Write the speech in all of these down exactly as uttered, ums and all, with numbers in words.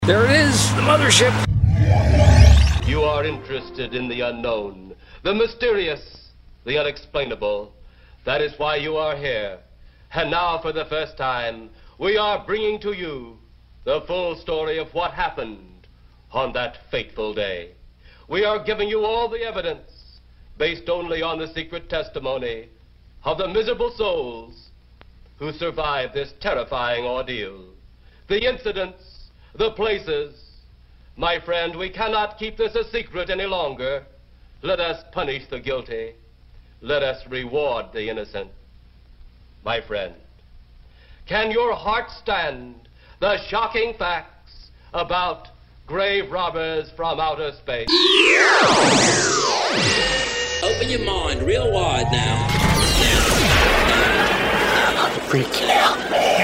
There it is, the mothership. You are interested in the unknown, the mysterious, the unexplainable. That is why you are here. And now, for the first time, we are bringing to you the full story of what happened on that fateful day. We are giving you all the evidence, based only on the secret testimony of the miserable souls who survived this terrifying ordeal. The incidents, the places. My friend, we cannot keep this a secret any longer. Let us punish the guilty. Let us reward the innocent. My friend, can your heart stand the shocking facts about grave robbers from outer space? Open your mind real wide now. I'm freaking out,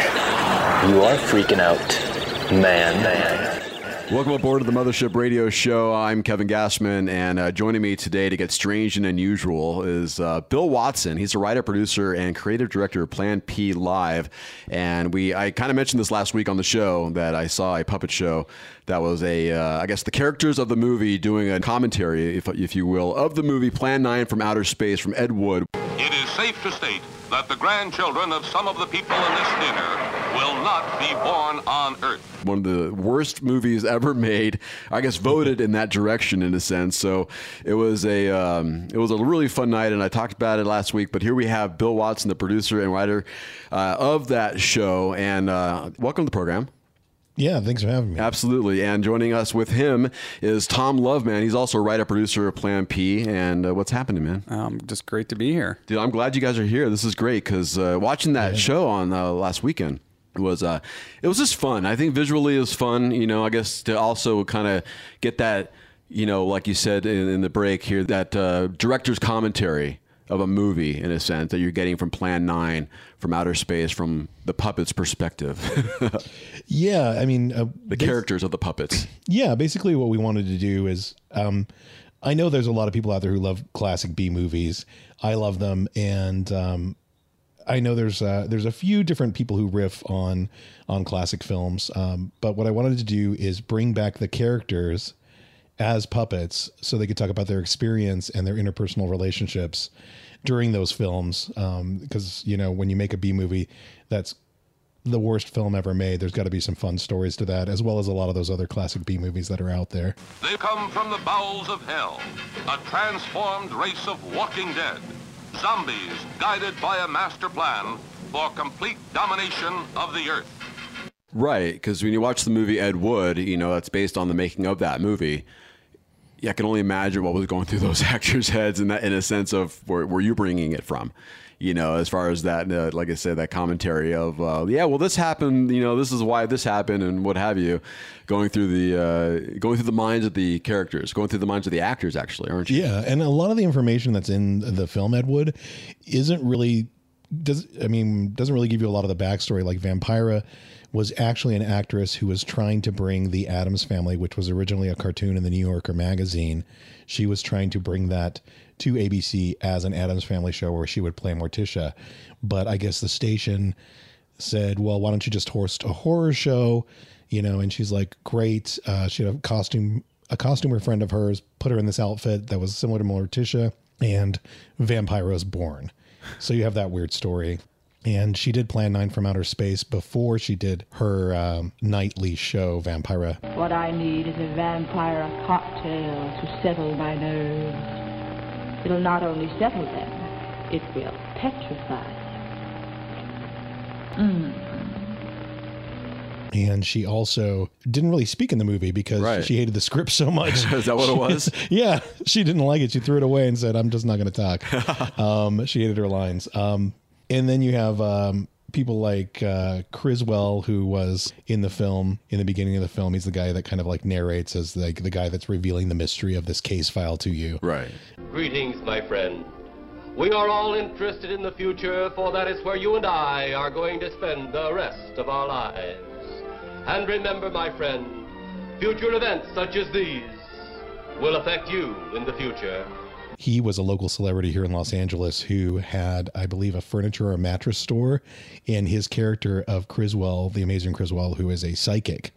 man. You are freaking out. Man, man. Welcome aboard to the Mothership Radio Show. I'm Kevin Gassman, and uh, joining me today to get strange and unusual is uh, Bill Watson. He's a writer, producer, and creative director of Plan P Live. And we, I kind of mentioned this last week on the show that I saw a puppet show that was a, uh, I guess, the characters of the movie doing a commentary, if if you will, of the movie Plan nine from Outer Space from Ed Wood. It is safe to state that the grandchildren of some of the people in this dinner will not be born on Earth. One of the worst movies ever made, I guess, voted in that direction in a sense. So it was a um, it was a really fun night, and I talked about it last week. But here we have Bill Watson, the producer and writer uh, of that show, and uh, welcome to the program. Yeah, thanks for having me. Absolutely. And joining us with him is Tom Loveman. He's also a writer, producer of Plan P. And uh, what's happening, man? Um, just great to be here. Dude, I'm glad you guys are here. This is great because uh, watching that yeah. show on uh, last weekend was uh, it was just fun. I think visually it was fun, you know, I guess to also kind of get that, you know, like you said in, in the break here, that uh, director's commentary of a movie, in a sense, that you're getting from Plan nine, from outer space, from the puppets' perspective. Yeah, I mean... Uh, the characters of the puppets. Yeah, basically what we wanted to do is... Um, I know there's a lot of people out there who love classic B movies. I love them, and um, I know there's uh, there's a few different people who riff on, on classic films, um, but what I wanted to do is bring back the characters as puppets so they could talk about their experience and their interpersonal relationships during those films. Um, because, you know, when you make a B movie that's the worst film ever made, there's got to be some fun stories to that, as well as a lot of those other classic B movies that are out there. They come from the bowels of hell, a transformed race of walking dead, zombies guided by a master plan for complete domination of the earth. Right, because when you watch the movie Ed Wood, you know, that's based on the making of that movie. Yeah, I can only imagine what was going through those actors' heads in that, in a sense of where, where you're bringing it from, you know, as far as that, uh, like I said, that commentary of, uh, yeah, well, this happened, you know, this is why this happened and what have you, going through the uh, going through the minds of the characters, going through the minds of the actors, actually, aren't you? Yeah, and a lot of the information that's in the film Ed Wood isn't really, does I mean, doesn't really give you a lot of the backstory. Like Vampira was actually an actress who was trying to bring the Addams Family, which was originally a cartoon in the New Yorker magazine. She was trying to bring that to A B C as an Addams Family show where she would play Morticia. But I guess the station said, well, why don't you just host a horror show? You know, and she's like, great. Uh, she had a costume, a costumer friend of hers put her in this outfit that was similar to Morticia, and Vampira was born. So you have that weird story. And she did Plan nine from Outer Space before she did her um, nightly show, Vampira. What I need is a Vampira cocktail to settle my nerves. It'll not only settle them, it will petrify them. Mm. And she also didn't really speak in the movie because right. she hated the script so much. Is that what it was? Yeah, she didn't like it. She threw it away and said, I'm just not going to talk. um, she hated her lines. Um, and then you have um, people like uh, Criswell, who was in the film, in the beginning of the film. He's the guy that kind of like narrates as like the guy that's revealing the mystery of this case file to you. Right. Greetings, my friend. We are all interested in the future, for that is where you and I are going to spend the rest of our lives. And remember, my friend, future events such as these will affect you in the future. He was a local celebrity here in Los Angeles who had, I believe, a furniture or mattress store, and his character of Criswell, the amazing Criswell, who is a psychic,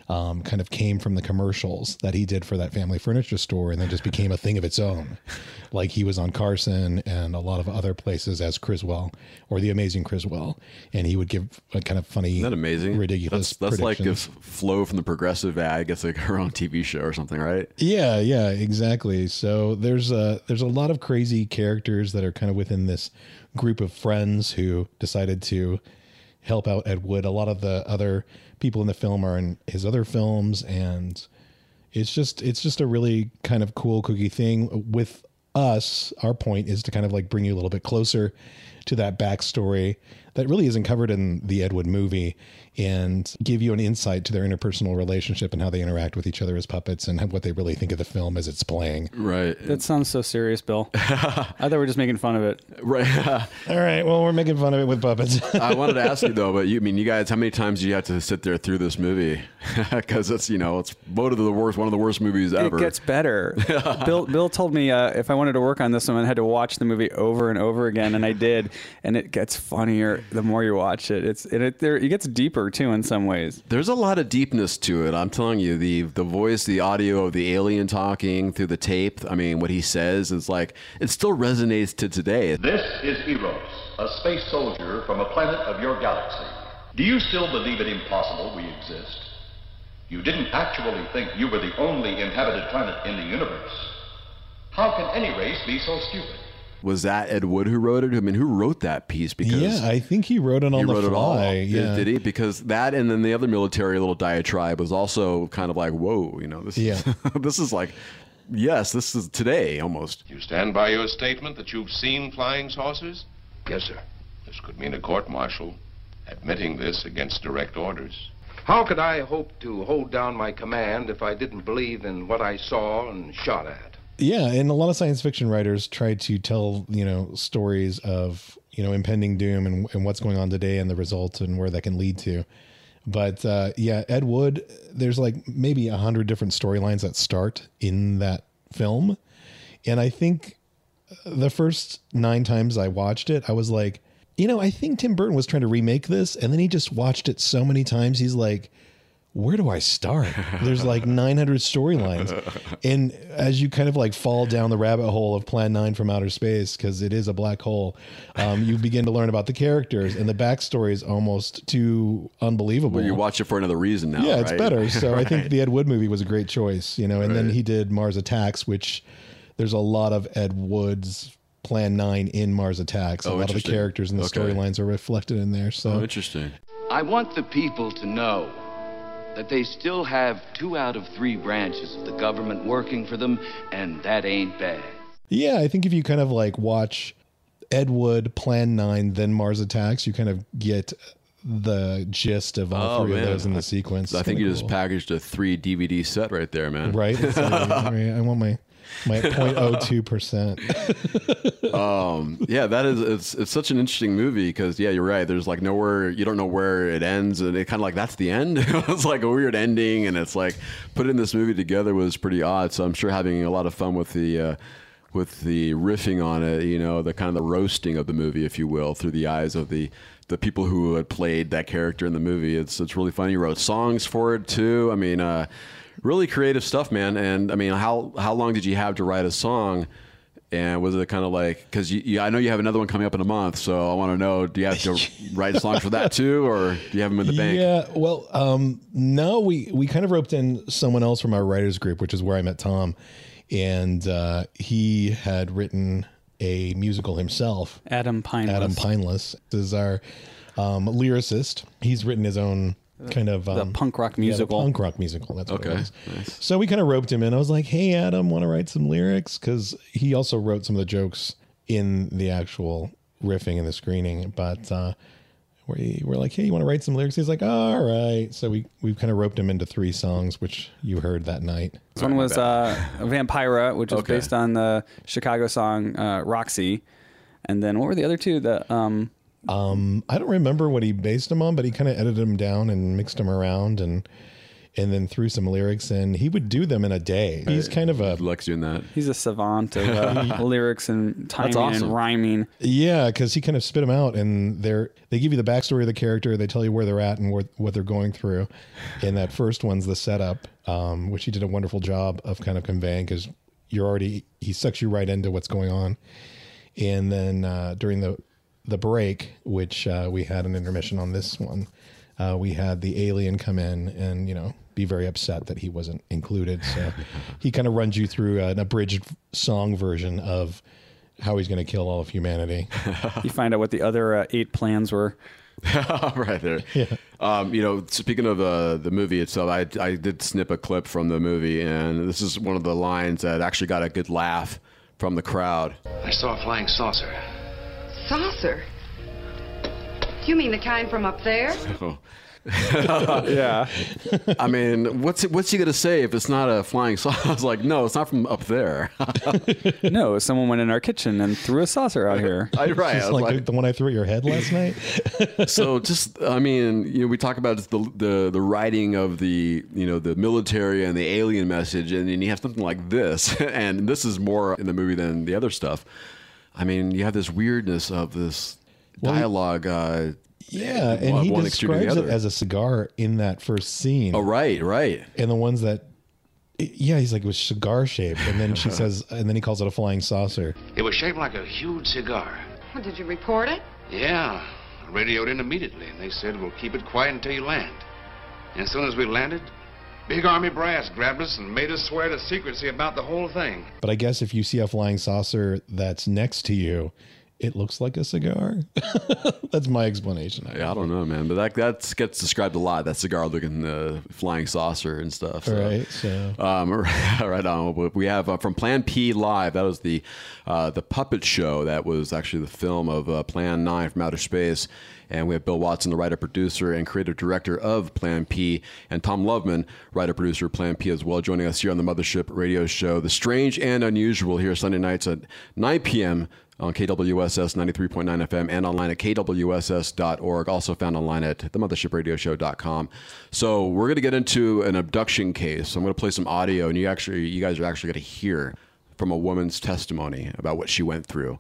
um, kind of came from the commercials that he did for that family furniture store, and then just became a thing of its own. Like he was on Carson and a lot of other places as Criswell, or the Amazing Criswell, and he would give a kind of funny, Isn't that amazing? ridiculous. That's, that's like predictions. if Flo from the Progressive ad gets like her own T V show or something, right? Yeah, yeah, exactly. So there's a there's a lot of crazy characters that are kind of within this group of friends who decided to help out Ed Wood. A lot of the other people in the film are in his other films, and it's just it's just a really kind of cool, kooky thing. With us, our point is to kind of like bring you a little bit closer to that backstory that really isn't covered in the Ed Wood movie, and give you an insight to their interpersonal relationship and how they interact with each other as puppets and what they really think of the film as it's playing. Right. That sounds so serious, Bill. I thought we were just making fun of it. Right. All right. Well, we're making fun of it with puppets. I wanted to ask you though, but you I mean you guys, how many times do you have to sit there through this movie? Because it's you know it's voted the worst, one of the worst movies ever. It gets better. Bill Bill told me uh, if I wanted to work on this one, I had to watch the movie over and over again, and I did. And it gets funnier the more you watch it. It's and it there it gets deeper too in some ways. There's a lot of deepness to it. I'm telling you, the the voice, the audio of the alien talking through the tape. I mean, what he says is like it still resonates to today. This is Eros, a space soldier from a planet of your galaxy. Do you still believe it impossible we exist? You didn't actually think you were the only inhabited planet in the universe. How can any race be so stupid? Was that Ed Wood who wrote it? I mean, who wrote that piece? Because yeah, I think he wrote it on he the wrote fly. it all. Yeah. Did, did he? Because that and then the other military little diatribe was also kind of like, whoa, you know, this Yeah. is, this is like, yes, this is today almost. You stand by your statement that you've seen flying saucers? Yes, sir. This could mean a court-martial admitting this against direct orders. How could I hope to hold down my command if I didn't believe in what I saw and shot at? Yeah, and a lot of science fiction writers try to tell, you know, stories of, you know, impending doom and, and what's going on today and the results and where that can lead to. But uh, yeah, Ed Wood, there's like maybe a hundred different storylines that start in that film. And I think the first nine times I watched it, I was like, you know, I think Tim Burton was trying to remake this. And then he just watched it so many times. He's like, where do I start? There's like nine hundred storylines. And as you kind of like fall down the rabbit hole of Plan nine from Outer Space, because it is a black hole, um, you begin to learn about the characters, and the backstory is almost too unbelievable. Well, you watch it for another reason now. Yeah, it's right? better. So right. I think the Ed Wood movie was a great choice, you know, and Right. then he did Mars Attacks, which there's a lot of Ed Wood's Plan nine in Mars Attacks. A Oh, lot of the interesting. characters and the Okay. storylines are reflected in there. So Oh, interesting. I want the people to know that they still have two out of three branches of the government working for them, and that ain't bad. yeah, I think if you kind of like watch Ed Wood, Plan nine, then Mars Attacks, you kind of get the gist of all Oh, three man. of those in the sequence. I It's think kinda you just cool. packaged a three D V D set right there, man. Right? It's like, I want my my zero point zero two percent. um, yeah, that is it's it's such an interesting movie because yeah, you're right. There's like nowhere you don't know where it ends, and it kind of like that's the end. It's like a weird ending, and it's like putting this movie together was pretty odd. So I'm sure having a lot of fun with the. Uh, with the riffing on it, you know, the kind of the roasting of the movie, if you will, through the eyes of the the people who had played that character in the movie. It's it's really funny. You wrote songs for it too. I mean, uh, really creative stuff, man. And I mean, how how long did you have to write a song? And was it kind of like, because you, you, I know you have another one coming up in a month, so I want to know, do you have to write songs for that too, or do you have them in the bank? Yeah, well, um, no, we, we kind of roped in someone else from our writers group, which is where I met Tom. And uh, he had written a musical himself. Adam Pineless. Adam Pineless is our um, lyricist. He's written his own kind of... The Um, punk rock yeah, the musical. punk rock musical, that's what Okay, it is. nice. So we kind of roped him in. I was like, hey, Adam, want to write some lyrics? Because he also wrote some of the jokes in the actual riffing and the screening. But uh, we were like, hey, you want to write some lyrics? He's like, all right. So we, we kind of roped him into three songs, which you heard that night. This one was uh, Vampira, which is Okay. based on the Chicago song uh, Roxy. And then what were the other two? The um, Um, I don't remember what he based them on, but he kind of edited them down and mixed them around. And and then threw some lyrics in. He would do them in a day. He's kind of a likes doing that. He's a savant of uh, lyrics and timing awesome. and rhyming. Yeah, because he kind of spit them out, and they're they give you the backstory of the character. They tell you where they're at and where, what they're going through. And that first one's the setup, um, which he did a wonderful job of kind of conveying, because you're already he sucks you right into what's going on. And then uh, during the the break, which uh, we had an intermission on this one, uh, we had the alien come in and you know. be very upset that he wasn't included. So he kind of runs you through an abridged song version of how he's going to kill all of humanity. You find out what the other uh, eight plans were. Right there. Yeah. Um, you know, speaking of uh, the movie itself, I, I did snip a clip from the movie, and this is one of the lines that actually got a good laugh from the crowd. I saw a flying saucer. Saucer? You mean the kind from up there? Oh. Yeah. I mean, what's what's he gonna say if it's not a flying saucer? I was like, no, it's not from up there. No, someone went in our kitchen and threw a saucer out here. I, right. It's I was like, like the one I threw at your head last night. So just, I mean, you know, we talk about the, the the writing of the, you know, the military and the alien message, and then you have something like this, and this is more in the movie than the other stuff. I mean, you have this weirdness of this Well, dialogue. Uh, Yeah, and one- he one extreme to the describes it other. as a cigar in that first scene. Oh, right, right. And the ones that, yeah, he's like, it was cigar shaped. And then she says, and then he calls it a flying saucer. It was shaped like a huge cigar. Well, did you report it? Yeah. I radioed in immediately, and they said, we'll keep it quiet until you land. And as soon as we landed, big army brass grabbed us and made us swear to secrecy about the whole thing. But I guess if you see a flying saucer that's next to you, it looks like a cigar. That's my explanation. Yeah, I don't know, man, but that that gets described a lot. That cigar-looking uh, flying saucer and stuff. So. Right. So. Um, right on. We have uh, from Plan P Live. That was the uh, the puppet show. That was actually the film of uh, Plan Nine from Outer Space. And we have Bill Watson, the writer, producer, and creative director of Plan P, and Tom Loveman, writer, producer of Plan P as well, joining us here on the Mothership Radio Show. The Strange and Unusual here Sunday nights at nine p.m. on K W S S ninety-three point nine F M and online at K W S S dot org. Also found online at the mothership radio show dot com. So we're going to get into an abduction case. I'm going to play some audio, and you actually, you guys are actually going to hear from a woman's testimony about what she went through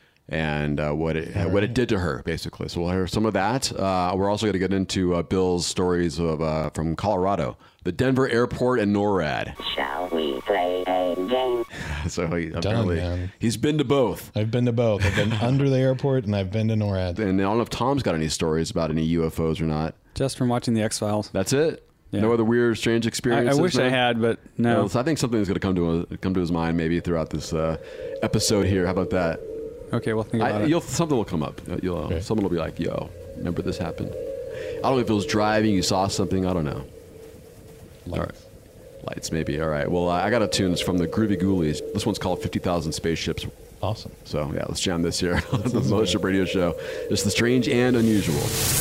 and uh, what it All what right. it did to her, basically. So we'll hear some of that. Uh, we're also going to get into uh, Bill's stories of uh, from Colorado, the Denver airport, and NORAD. Shall we play a game? So he, Done, apparently man. he's been to both. I've been to both. I've been under the airport and I've been to NORAD. And I don't know if Tom's got any stories about any U F Os or not. Just from watching the X-Files. That's it? Yeah. No other weird, strange I, experiences? I wish I man? had, but no. Well, so I think something is going to come to a, come to his mind maybe throughout this uh, episode here. How about that? Okay, well, think about I, it. you'll, something will come up. You'll, Okay. Someone will be like, yo, remember this happened? I don't know if it was driving, you saw something. I don't know. All right. Lights, maybe. All right. Well, uh, I got a tune. It's from the Groovy Ghoulies. This one's called fifty thousand Spaceships. Awesome. So, yeah, let's jam this here on the Mothership Radio Show. It's the Strange and Unusual.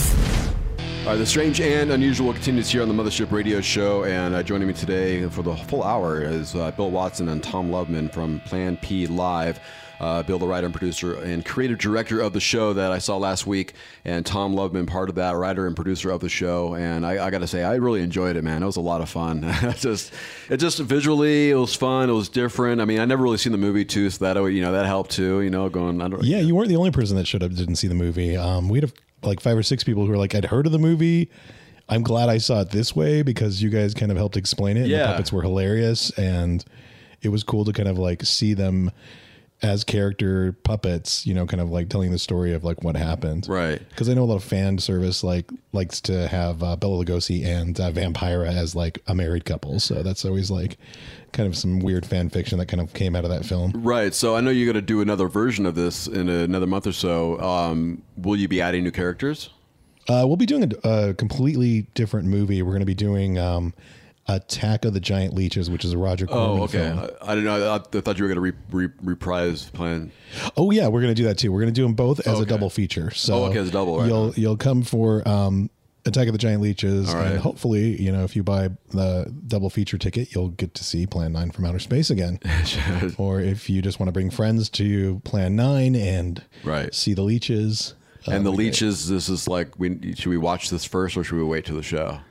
All right, the Strange and Unusual continues here on the Mothership Radio Show, and uh, joining me today for the full hour is uh, Bill Watson and Tom Loveman from Plan P Live. Uh, Bill, the writer and producer and creative director of the show that I saw last week, and Tom Loveman, part of that, writer and producer of the show. And I, I got to say, I really enjoyed it, man. It was a lot of fun. It just, it just visually, it was fun. It was different. I mean, I never really seen the movie too, so that you know that helped too. You know, going. I don't, Yeah, you weren't the only person that showed up didn't see the movie. Um, we had a, like five or six people who were like, I'd heard of the movie. I'm glad I saw it this way because you guys kind of helped explain it. And Yeah. the puppets were hilarious, and it was cool to kind of like see them as character puppets, you know, kind of like telling the story of like what happened. Right. Because I know a lot of fan service like likes to have uh, Bela Lugosi and uh, Vampira as like a married couple. So that's always like kind of some weird fan fiction that kind of came out of that film. Right. So I know you're going to do another version of this in another month or so. Um, will you be adding new characters? Uh, we'll be doing a, a completely different movie. We're going to be doing um, Attack of the Giant Leeches, which is a Roger Corman Oh, okay. film. I, I didn't know. I, I thought you were going to re, re, reprise Plan. Oh yeah, we're going to do that too. We're going to do them both as Okay. a double feature. So Oh, okay, as a double, right. You'll you'll come for um, Attack of the Giant Leeches, All right. and hopefully, you know, if you buy the double feature ticket, you'll get to see Plan Nine from Outer Space again. Or if you just want to bring friends to Plan Nine and Right. see the leeches. And uh, the we- leeches, this is like, we should we watch this first or should we wait till the show?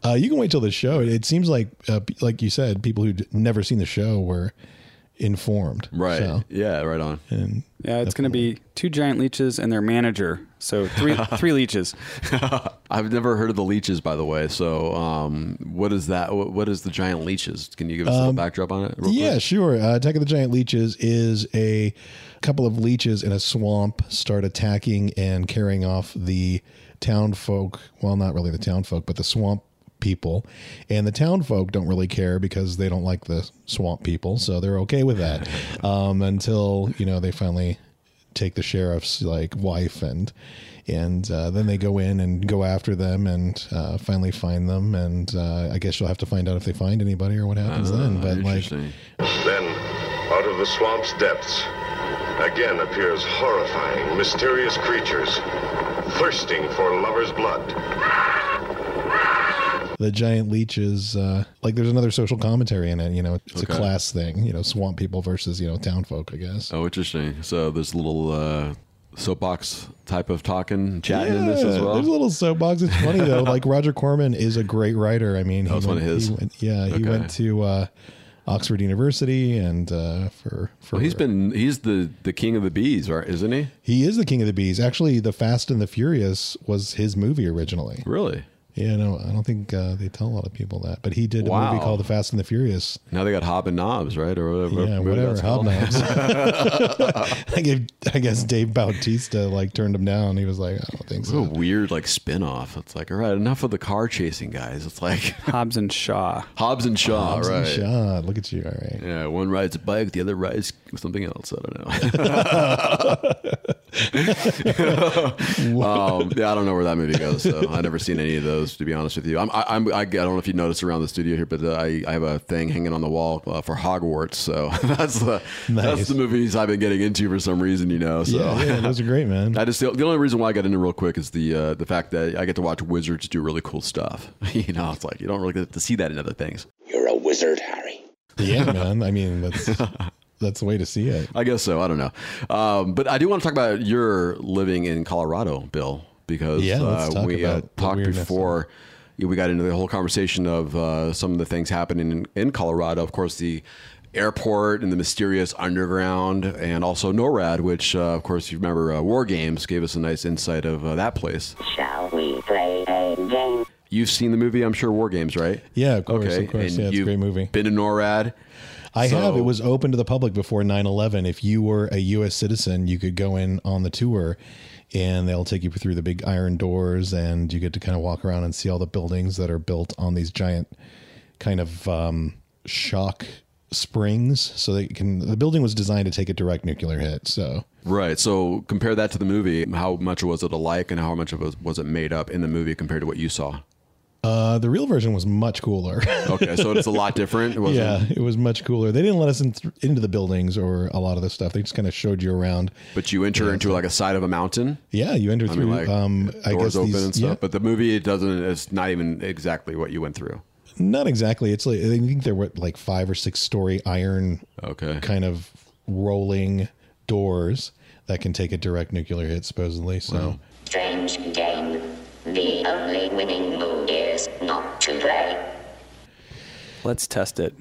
Uh, you can wait till the show. It seems like, uh, like you said, people who'd never seen the show were informed. Right. So, yeah, right on. And yeah, it's going to be two giant leeches and their manager. So three three leeches. I've never heard of the leeches, by the way. So um, what is that? What, what is the giant leeches? Can you give us a little Um, backdrop on it? real Yeah, quick? sure. Uh, Attack of the Giant Leeches is a couple of leeches in a swamp start attacking and carrying off the town folk. Well, not really the town folk, but the swamp people. And the town folk don't really care because they don't like the swamp people. So they're okay with that um, until, you know, they finally take the sheriff's like wife and and uh, then they go in and go after them and uh, finally find them. And uh, I guess you'll have to find out if they find anybody or what happens Ah, then. But like, interesting. Then, out of the swamp's depths, again appears horrifying, mysterious creatures, thirsting for lovers' blood. the giant leeches, uh, like there's another social commentary in it. You know, it's Okay. a class thing. You know, swamp people versus you know town folk. I guess. Oh, interesting. So there's a little uh, soapbox type of talking, chatting in this as well. There's a little soapbox. It's funny though. Like Roger Corman is a great writer. I mean, That was went, one of his? he went- yeah, he Okay. went to uh, Oxford University, and uh, for for Well, he's been he's the the king of the bees, right? Isn't he? he is the king of the bees. Actually, The Fast and the Furious was his movie originally. Really? Yeah, no, I don't think uh, they tell a lot of people that, but he did a Wow. movie called The Fast and the Furious. Now they got Hob and Knobs, right? Or whatever. Yeah, movie whatever. that's called. Hobnobs. I, gave, I guess Dave Bautista like turned him down. He was like, I don't think What so. a weird like spin-off. It's like, all right, enough of the car chasing guys. It's like Hobbs and Shaw. Hobbs and Shaw, Hobbs and right? Shaw. Look at you. All right. Yeah, one rides a bike, the other rides something else. I don't know. um, yeah, I don't know where that movie goes. So I've never seen any of those, to be honest with you. I'm, I, I'm, I, I don't know if you noticed around the studio here, but uh, I, I have a thing hanging on the wall uh, for Hogwarts. So that's the Nice. that's the movies I've been getting into for some reason, you know. So Yeah, yeah, those are great, man. I just the, the only reason why I got into real quick is the uh, the fact that I get to watch wizards do really cool stuff. You know, it's like you don't really get to see that in other things. You're a wizard, Harry. Yeah, man. I mean, that's that's the way to see it. I guess so. I don't know. Um, but I do want to talk about your living in Colorado, Bill, because Yeah, let's uh, talk we uh, about the talked weirdness before. You know, we got into the whole conversation of uh, some of the things happening in, in Colorado. Of course, the airport and the mysterious underground, and also NORAD, which, uh, of course, you remember uh, War Games gave us a nice insight of uh, that place. Shall we play a game? You've seen the movie, I'm sure, War Games, right? Yeah, of course, Okay, of course. and Yeah, it's a you've great movie. Been to NORAD? I So- have. It was open to the public before nine eleven. If you were a U S citizen, you could go in on the tour and they'll take you through the big iron doors and you get to kind of walk around and see all the buildings that are built on these giant kind of um, shock springs. So that you can, the building was designed to take a direct nuclear hit. So Right. So compare that to the movie. How much was it alike and how much of it was it made up in the movie compared to what you saw? uh, the real version was much cooler. Okay. So it's a lot different. It wasn't, Yeah, it was much cooler. They didn't let us in th- into the buildings or a lot of the stuff. They just kind of showed you around. But you enter into like a side of a mountain. Yeah, you enter I through. mean, like um, I doors guess open these, and stuff. yeah, But the movie, it doesn't, it's not even exactly what you went through. not exactly. It's like I think there were like five or six story iron, Okay. kind of rolling doors that can take a direct nuclear hit, supposedly. So Wow. Strange game. The only winning move is not to play. Let's test it.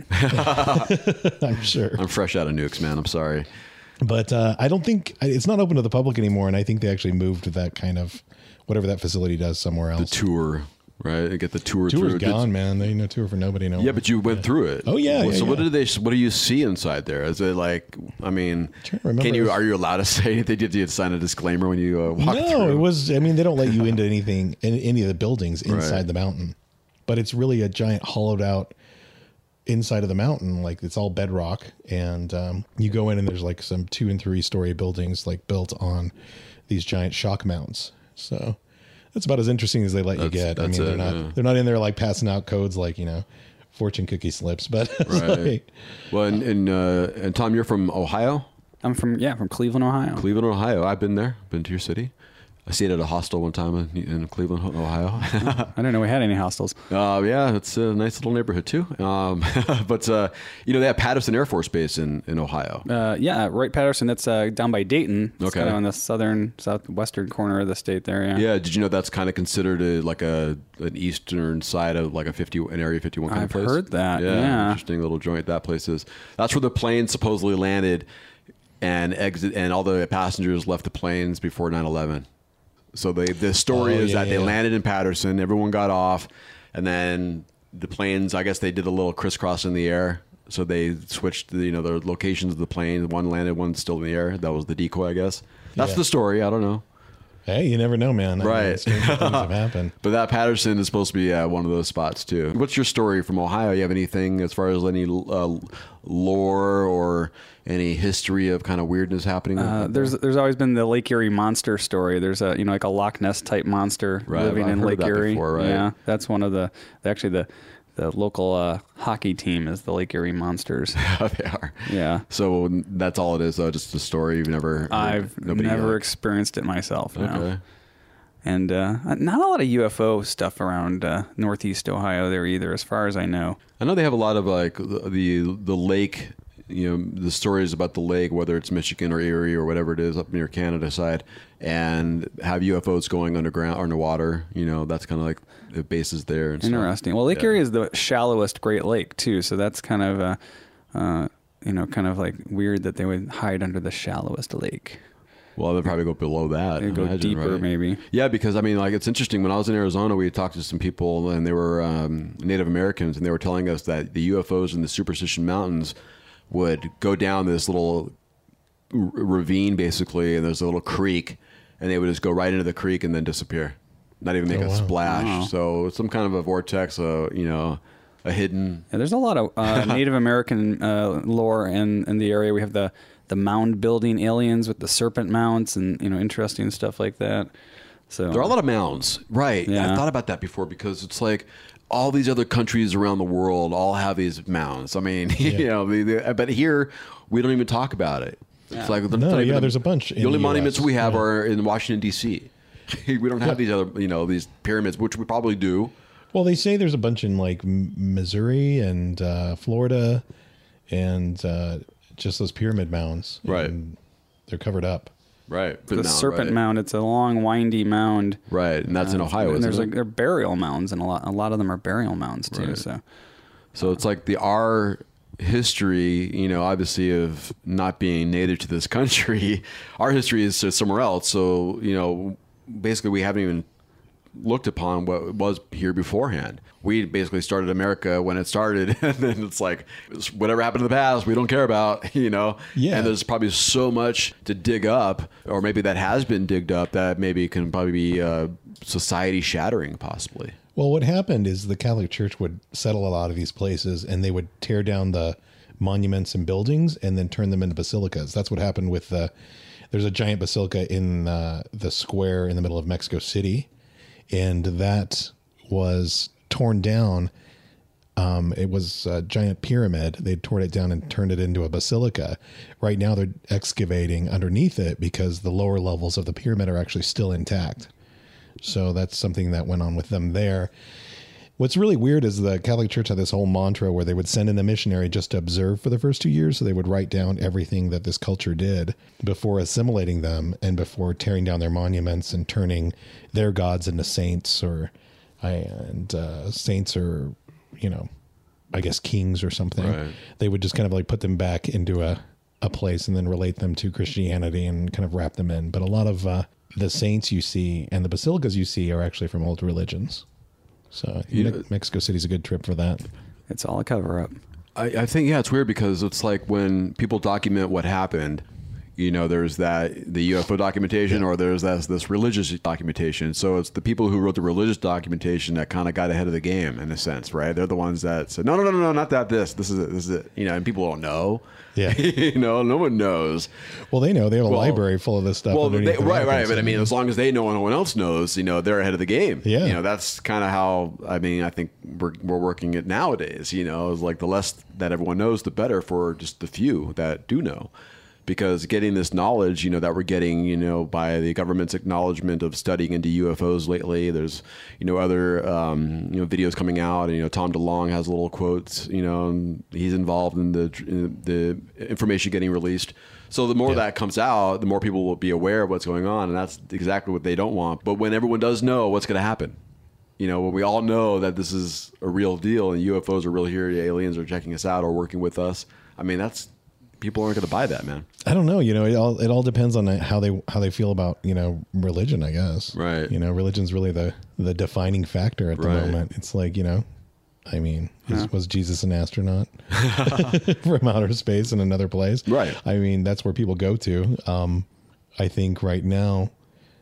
I'm sure. I'm fresh out of nukes, man. I'm sorry. But uh, I don't think it's not open to the public anymore, and I think they actually moved that kind of whatever that facility does somewhere The else. tour, right? They get the tour Tour's through. gone, man. They no tour for nobody. No. Yeah, but you went through it. Oh, yeah, Well, yeah, so what yeah. did they? What do you see inside there? Is it like? I mean, remember. can you? Are you allowed to say anything? Did you sign a disclaimer when you uh, walked No, through? it was. I mean, they don't let you into anything in any of the buildings inside Right. the mountain, but it's really a giant hollowed out inside of the mountain. Like it's all bedrock, and um, you go in and there's like some two and three story buildings like built on these giant shock mounts. So that's about as interesting as they let you That's- get. I that's mean, they're it, not yeah. they're not in there like passing out codes like you know fortune cookie slips, but it's Right. like, Well, and and, uh, and Tom, you're from Ohio. I'm from yeah, from Cleveland, Ohio. Cleveland, Ohio. I've been there. Been to your city. I stayed at a hostel one time in, in Cleveland, Ohio. I didn't know we had any hostels. Uh, yeah, it's a nice little neighborhood too. Um, but uh, you know, they have Patterson Air Force Base in in Ohio. Uh, yeah, Wright Patterson. That's uh, down by Dayton. It's Okay. kind of on the southern, southwestern corner of the state there. Yeah. Yeah. Did you know that's kind of considered a, like a an eastern side of like a fifty an Area fifty-one kind I've of place? heard that, Yeah, yeah. Interesting little joint that place is. That's where the plane supposedly landed, and exit, and all the passengers left the planes before nine eleven. So they, the story Oh, is yeah, that they yeah. landed in Patterson, everyone got off, and then the planes, I guess they did a little crisscross in the air. So they switched, the, you know, the locations of the planes. One landed, one still in the air. That was the decoy, I guess. That's Yeah. the story. I don't know. Hey, you never know, man. I mean, Right. stranger things have happened. But that Patterson is supposed to be uh, one of those spots too. What's your story from Ohio? You have anything as far as any uh, lore or any history of kind of weirdness happening? Uh, there's there's always been the Lake Erie monster story. There's a you know like a Loch Ness type monster Right, living I've in heard Lake of that Erie. before, right. Yeah, that's one of the actually the the local uh, hockey team is the Lake Erie Monsters. They are. Yeah. So that's all it is, though. Just a story you've never. I've nobody, never uh, experienced it myself. No. Okay. And uh, not a lot of U F O stuff around uh, Northeast Ohio there either, as far as I know. I know they have a lot of like the the, the lake, you know, the stories about the lake, whether it's Michigan or Erie or whatever it is up near Canada side, and have U F Os going underground, underwater. You know, that's kind of like the bases there. And Interesting. Stuff. Well, Lake Yeah. Erie is the shallowest Great Lake too, so that's kind of uh, uh, you know, kind of like weird that they would hide under the shallowest lake. Well, they'll probably go below that. They I go imagine, deeper, right? maybe. Yeah, because I mean, like it's interesting. When I was in Arizona, we talked to some people, and they were um, Native Americans, and they were telling us that the U F Os in the Superstition Mountains would go down this little r- ravine, basically, and there's a little creek, and they would just go right into the creek and then disappear, not even make Oh, a wow. splash. Wow. So it's some kind of a vortex, uh, you know, a hidden. Yeah, there's a lot of uh, Native American uh, lore in, in the area. We have the, the mound building aliens with the serpent mounts and you know interesting stuff like that. So There are a lot of mounds, right? Yeah. I thought about that before because it's like all these other countries around the world all have these mounds. I mean, you know, the, the, but here we don't even talk about it. Yeah. It's like No, not yeah, even- there's a bunch The in only the U S, monuments we have yeah. are in Washington D C We don't have Yeah. these other, you know, these pyramids, which we probably do. Well, they say there's a bunch in like M- Missouri and uh, Florida, and uh, just those pyramid mounds. Right. And they're covered up. Right. the mound, serpent right. mound. It's a long, windy mound. Right, and that's in Uh, Ohio, And isn't there's it? like they're burial mounds, and a lot a lot of them are burial mounds too. Right. So So it's like the our history, you know, obviously of not being native to this country, our history is to somewhere else. So, you know, basically we haven't even looked upon what was here beforehand. We basically started America when it started, and then it's like whatever happened in the past, we don't care about, you know. Yeah. And there's probably so much to dig up, or maybe that has been digged up that maybe can probably be uh, society shattering, possibly. Well, what happened is the Catholic Church would settle a lot of these places, and they would tear down the monuments and buildings and then turn them into basilicas. That's what happened with the. There's a giant basilica in uh, the square in the middle of Mexico City, and that was torn down. Um, it was a giant pyramid. They tore it down and turned it into a basilica. Right now, they're excavating underneath it because the lower levels of the pyramid are actually still intact. So that's something that went on with them there. What's really weird is the Catholic Church had this whole mantra where they would send in a missionary just to observe for the first two years. So they would write down everything that this culture did before assimilating them and before tearing down their monuments and turning their gods into saints or and uh, saints or, you know, I guess kings or something. Right. They would just kind of like put them back into a, a place and then relate them to Christianity and kind of wrap them in. But a lot of uh, the saints you see and the basilicas you see are actually from old religions. So Yeah. Me- Mexico City's a good trip for that. it's all a cover up. I, I think, yeah, it's weird because it's like when people document what happened, you know, there's that, the U F O documentation, or there's this, this religious documentation. So it's the people who wrote the religious documentation that kind of got ahead of the game in a sense, right? They're the ones that said, no, no, no, no, no, not that, this, this is it, this is it. You know, and people don't know. Yeah. You know, no one knows. Well, they know. They have a Well- library full of this stuff. Well, underneath they, the right, right. mountains. But I mean, as long as they know and no one else knows, you know, they're ahead of the game. Yeah. You know, that's kind of how, I mean, I think we're, we're working it nowadays, you know, it's like the less that everyone knows, the better for just the few that do know. because getting this knowledge, you know, that we're getting, you know, by the government's acknowledgement of studying into U F Os lately. There's, you know, other, um, you know, videos coming out, and, you know, Tom DeLonge has little quotes, you know, and he's involved in the, in the information getting released. So the more yeah. that comes out, the more people will be aware of what's going on. And that's exactly what they don't want. But when everyone does know, what's going to happen? You know, when we all know that this is a real deal and U F Os are real here, the aliens are checking us out or working with us. I mean, that's, people aren't going to buy that, man. I don't know. You know, it all it all depends on how they how they feel about, you know, religion, I guess. Right. You know, religion's really the the defining factor at the Right. moment. It's like, you know, I mean, is, was Jesus an astronaut from outer space in another place? Right. I mean, that's where people go to. Um, I think right now,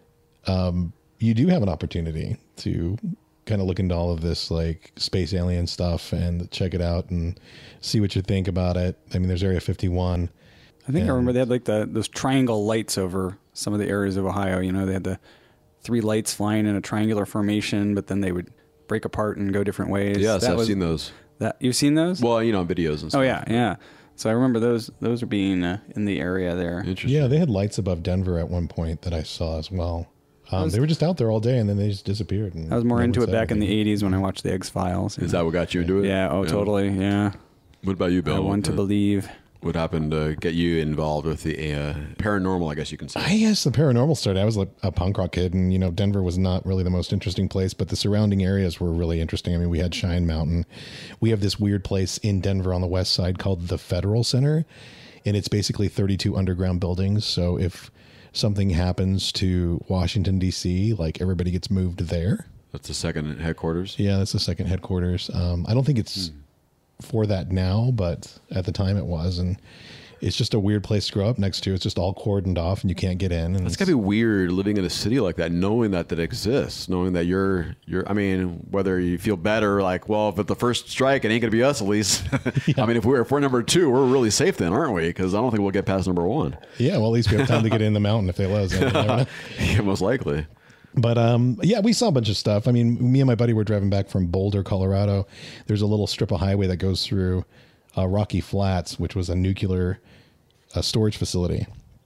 um, you do have an opportunity to kind of look into all of this like space alien stuff and check it out and see what you think about it. I mean, there's Area fifty-one. I think and, I remember they had like the those triangle lights over some of the areas of Ohio. You know, they had the three lights flying in a triangular formation, but then they would break apart and go different ways. Yes, that I've was, seen those. That you've seen those? Well, you know, videos and stuff. Oh yeah, yeah. So I remember those. Those are being uh, in the area there. Interesting. Yeah, they had lights above Denver at one point that I saw as well. Um, was- they were just out there all day and then they just disappeared. And I was more no one into it said back in the anything. eighties when I watched the X-Files. Is that what got you into it? Yeah, oh, totally, yeah. What about you, Bill? I want to What- believe. What happened to get you involved with the uh, paranormal, I guess you can say? I guess the paranormal started. I was like a punk rock kid, and you know, Denver was not really the most interesting place, but the surrounding areas were really interesting. I mean, we had Cheyenne Mountain. We have this weird place in Denver on the west side called the Federal Center, and it's basically thirty-two underground buildings. So if something happens to Washington, D C, like everybody gets moved there. That's the second headquarters? Yeah, that's the second headquarters. Um, I don't think it's hmm. for that now, but at the time it was. And it's just a weird place to grow up next to. It's just all cordoned off and you can't get in. And It's gotta be weird living in a city like that, knowing that that exists, knowing that you're, you're. I mean, whether you feel better, like, well, if at the first strike, it ain't gonna be us, at least. I mean, if we're if we're number two, we're really safe then, aren't we? Because I don't think we'll get past number one. Yeah, well, at least we have time to get in the mountain if they let us in. You never know. Yeah, most likely. But um, yeah, we saw a bunch of stuff. I mean, me and my buddy were driving back from Boulder, Colorado. There's a little strip of highway that goes through uh, Rocky Flats, which was a nuclear uh, storage facility.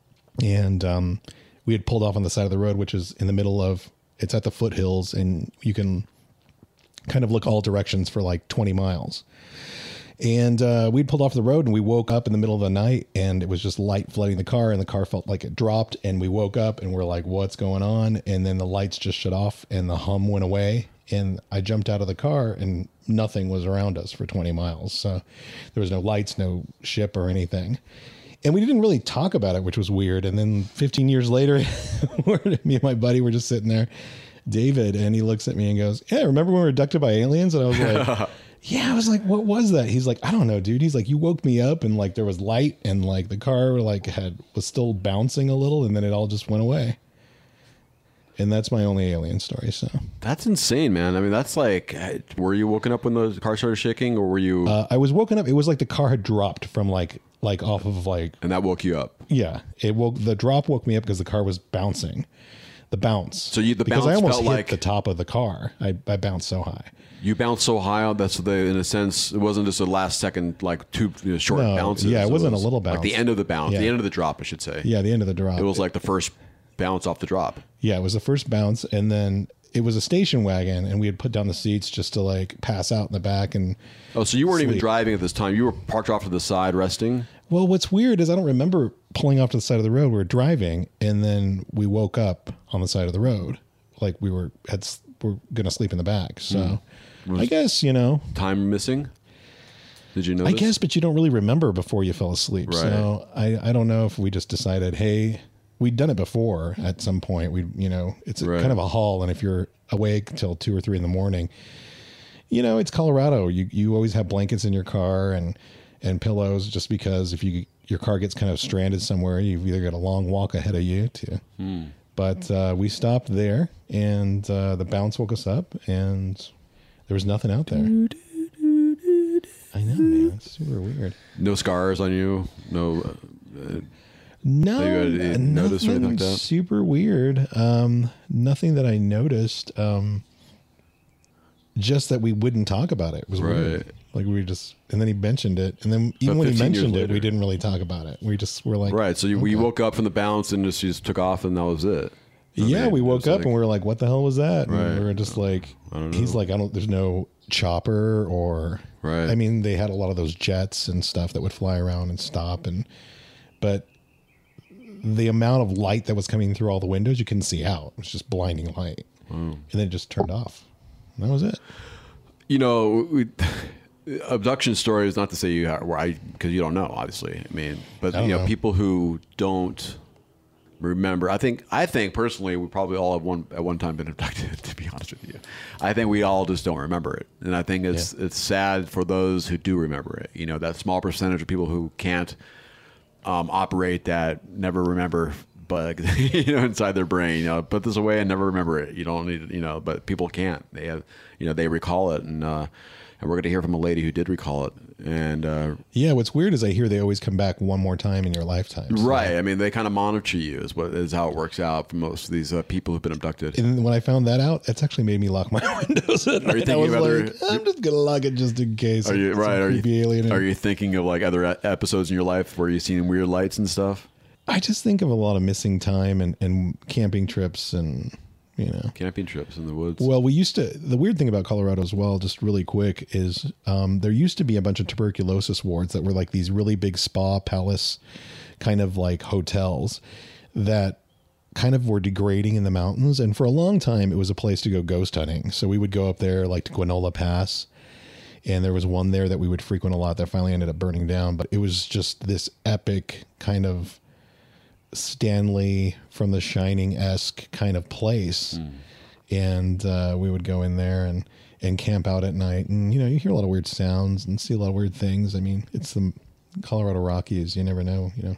And um, we had pulled off on the side of the road, which is in the middle of, it's at the foothills, and you can kind of look all directions for like twenty miles. And uh, we'd pulled off the road and we woke up in the middle of the night and it was just light flooding the car, and the car felt like it dropped, and we woke up and we're like, what's going on? And then the lights just shut off and the hum went away, and I jumped out of the car and nothing was around us for twenty miles. So there was no lights, no ship or anything. And we didn't really talk about it, which was weird. And then fifteen years later, me and my buddy were just sitting there, David, and he looks at me and goes, yeah, remember when we were abducted by aliens? And I was like, yeah, I was like, what was that? He's like, I don't know, dude. He's like, you woke me up and like there was light and like the car like had was still bouncing a little, and then it all just went away. And that's my only alien story. So That's insane, man. I mean, that's like, were you woken up when the car started shaking, or were you? uh, I was woken up. It was like the car had dropped from like like off of like, and that woke you up. Yeah, it woke the drop woke me up because the car was bouncing. The bounce. So you the because bounce I almost felt hit like the top of the car. I, I bounced so high. You bounced so high on that's the in a sense it wasn't just a last second like two you know, short No, bounces. yeah, it wasn't a little Like the bounce. end of the bounce, Yeah. the end of the drop, I should say. Yeah, the end of the drop. It was like the first bounce off the drop. Yeah, it was the first bounce, and then it was a station wagon, and we had put down the seats just to like pass out in the back. And Oh, so you weren't even sleep. driving at this time. You were parked off to the side resting. Well, what's weird is I don't remember pulling off to the side of the road. We were driving, and then we woke up on the side of the road, like we were had we're gonna sleep in the back. So Mm. I guess you know time missing. Did you know? I guess, but you don't really remember before you fell asleep. Right. So I I don't know if we just decided, hey, we'd done it before at some point. We you know it's a, Right. kind of a haul, and if you're awake till two or three in the morning, you know it's Colorado. You you always have blankets in your car and and pillows, just because if you your car gets kind of stranded somewhere, you've either got a long walk ahead of you to. Hmm. But uh, we stopped there, and uh, the bounce woke us up, and there was nothing out there. I know, man. It's super weird. No scars on you. No. Uh, No, that you had noticed or anything nothing like that? super weird. Um, nothing that I noticed. Um, just that we wouldn't talk about it. It was Right. weird. Like we just, and then he mentioned it, and then even But when he fifteen years mentioned it, later. we didn't really talk about it. We just were like, right. So you, we woke up from the bounce and just, just took off, and that was it. I yeah, mean, we it woke was up like- and we were like, "What the hell was that?" And Right. we were just like, I don't "He's know. like, I don't. There's no chopper or, right. I mean, they had a lot of those jets and stuff that would fly around and stop, and but the amount of light that was coming through all the windows, you couldn't see out. It was just blinding light, Wow. and then it just turned off. And that was it. You know, we, abduction stories. Not to say you have, I because you don't know, obviously. I mean, but I you don't know, know. people who don't remember. I think. I think personally, we probably all have one at one time been abducted. To be honest with you, I think we all just don't remember it, and I think it's it's sad for those who do remember it. You know, that small percentage of people who can't um, operate that, never remember. Bug, you know, inside their brain, you know, put this away and never remember it. You don't need, you know, but people can't. They have, you know, they recall it, and uh, and we're going to hear from a lady who did recall it. And uh, Yeah, what's weird is I hear they always come back one more time in your lifetime. So- right, I mean, they kind of monitor you is what is how it works out for most of these uh, people who've been abducted. And when I found that out, it's actually made me lock my windows at Are you night. I thinking was of other- like, I'm just gonna lock it just in case. Are you some right? Are creepy you alien. are you thinking of like other e- episodes in your life where you've seen weird lights and stuff? I just think of a lot of missing time and, and camping trips and, you know. Camping trips in the woods. Well, we used to, the weird thing about Colorado as well, just really quick, is um, there used to be a bunch of tuberculosis wards that were like these really big spa palace kind of like hotels that kind of were degrading in the mountains. And for a long time, it was a place to go ghost hunting. So we would go up there like to Guanola Pass. And there was one there that we would frequent a lot that finally ended up burning down. But it was just this epic kind of Stanley from The Shining-esque kind of place. Mm. And uh, we would go in there and, and camp out at night. And, you know, you hear a lot of weird sounds and see a lot of weird things. I mean, it's the Colorado Rockies. You never know, you know.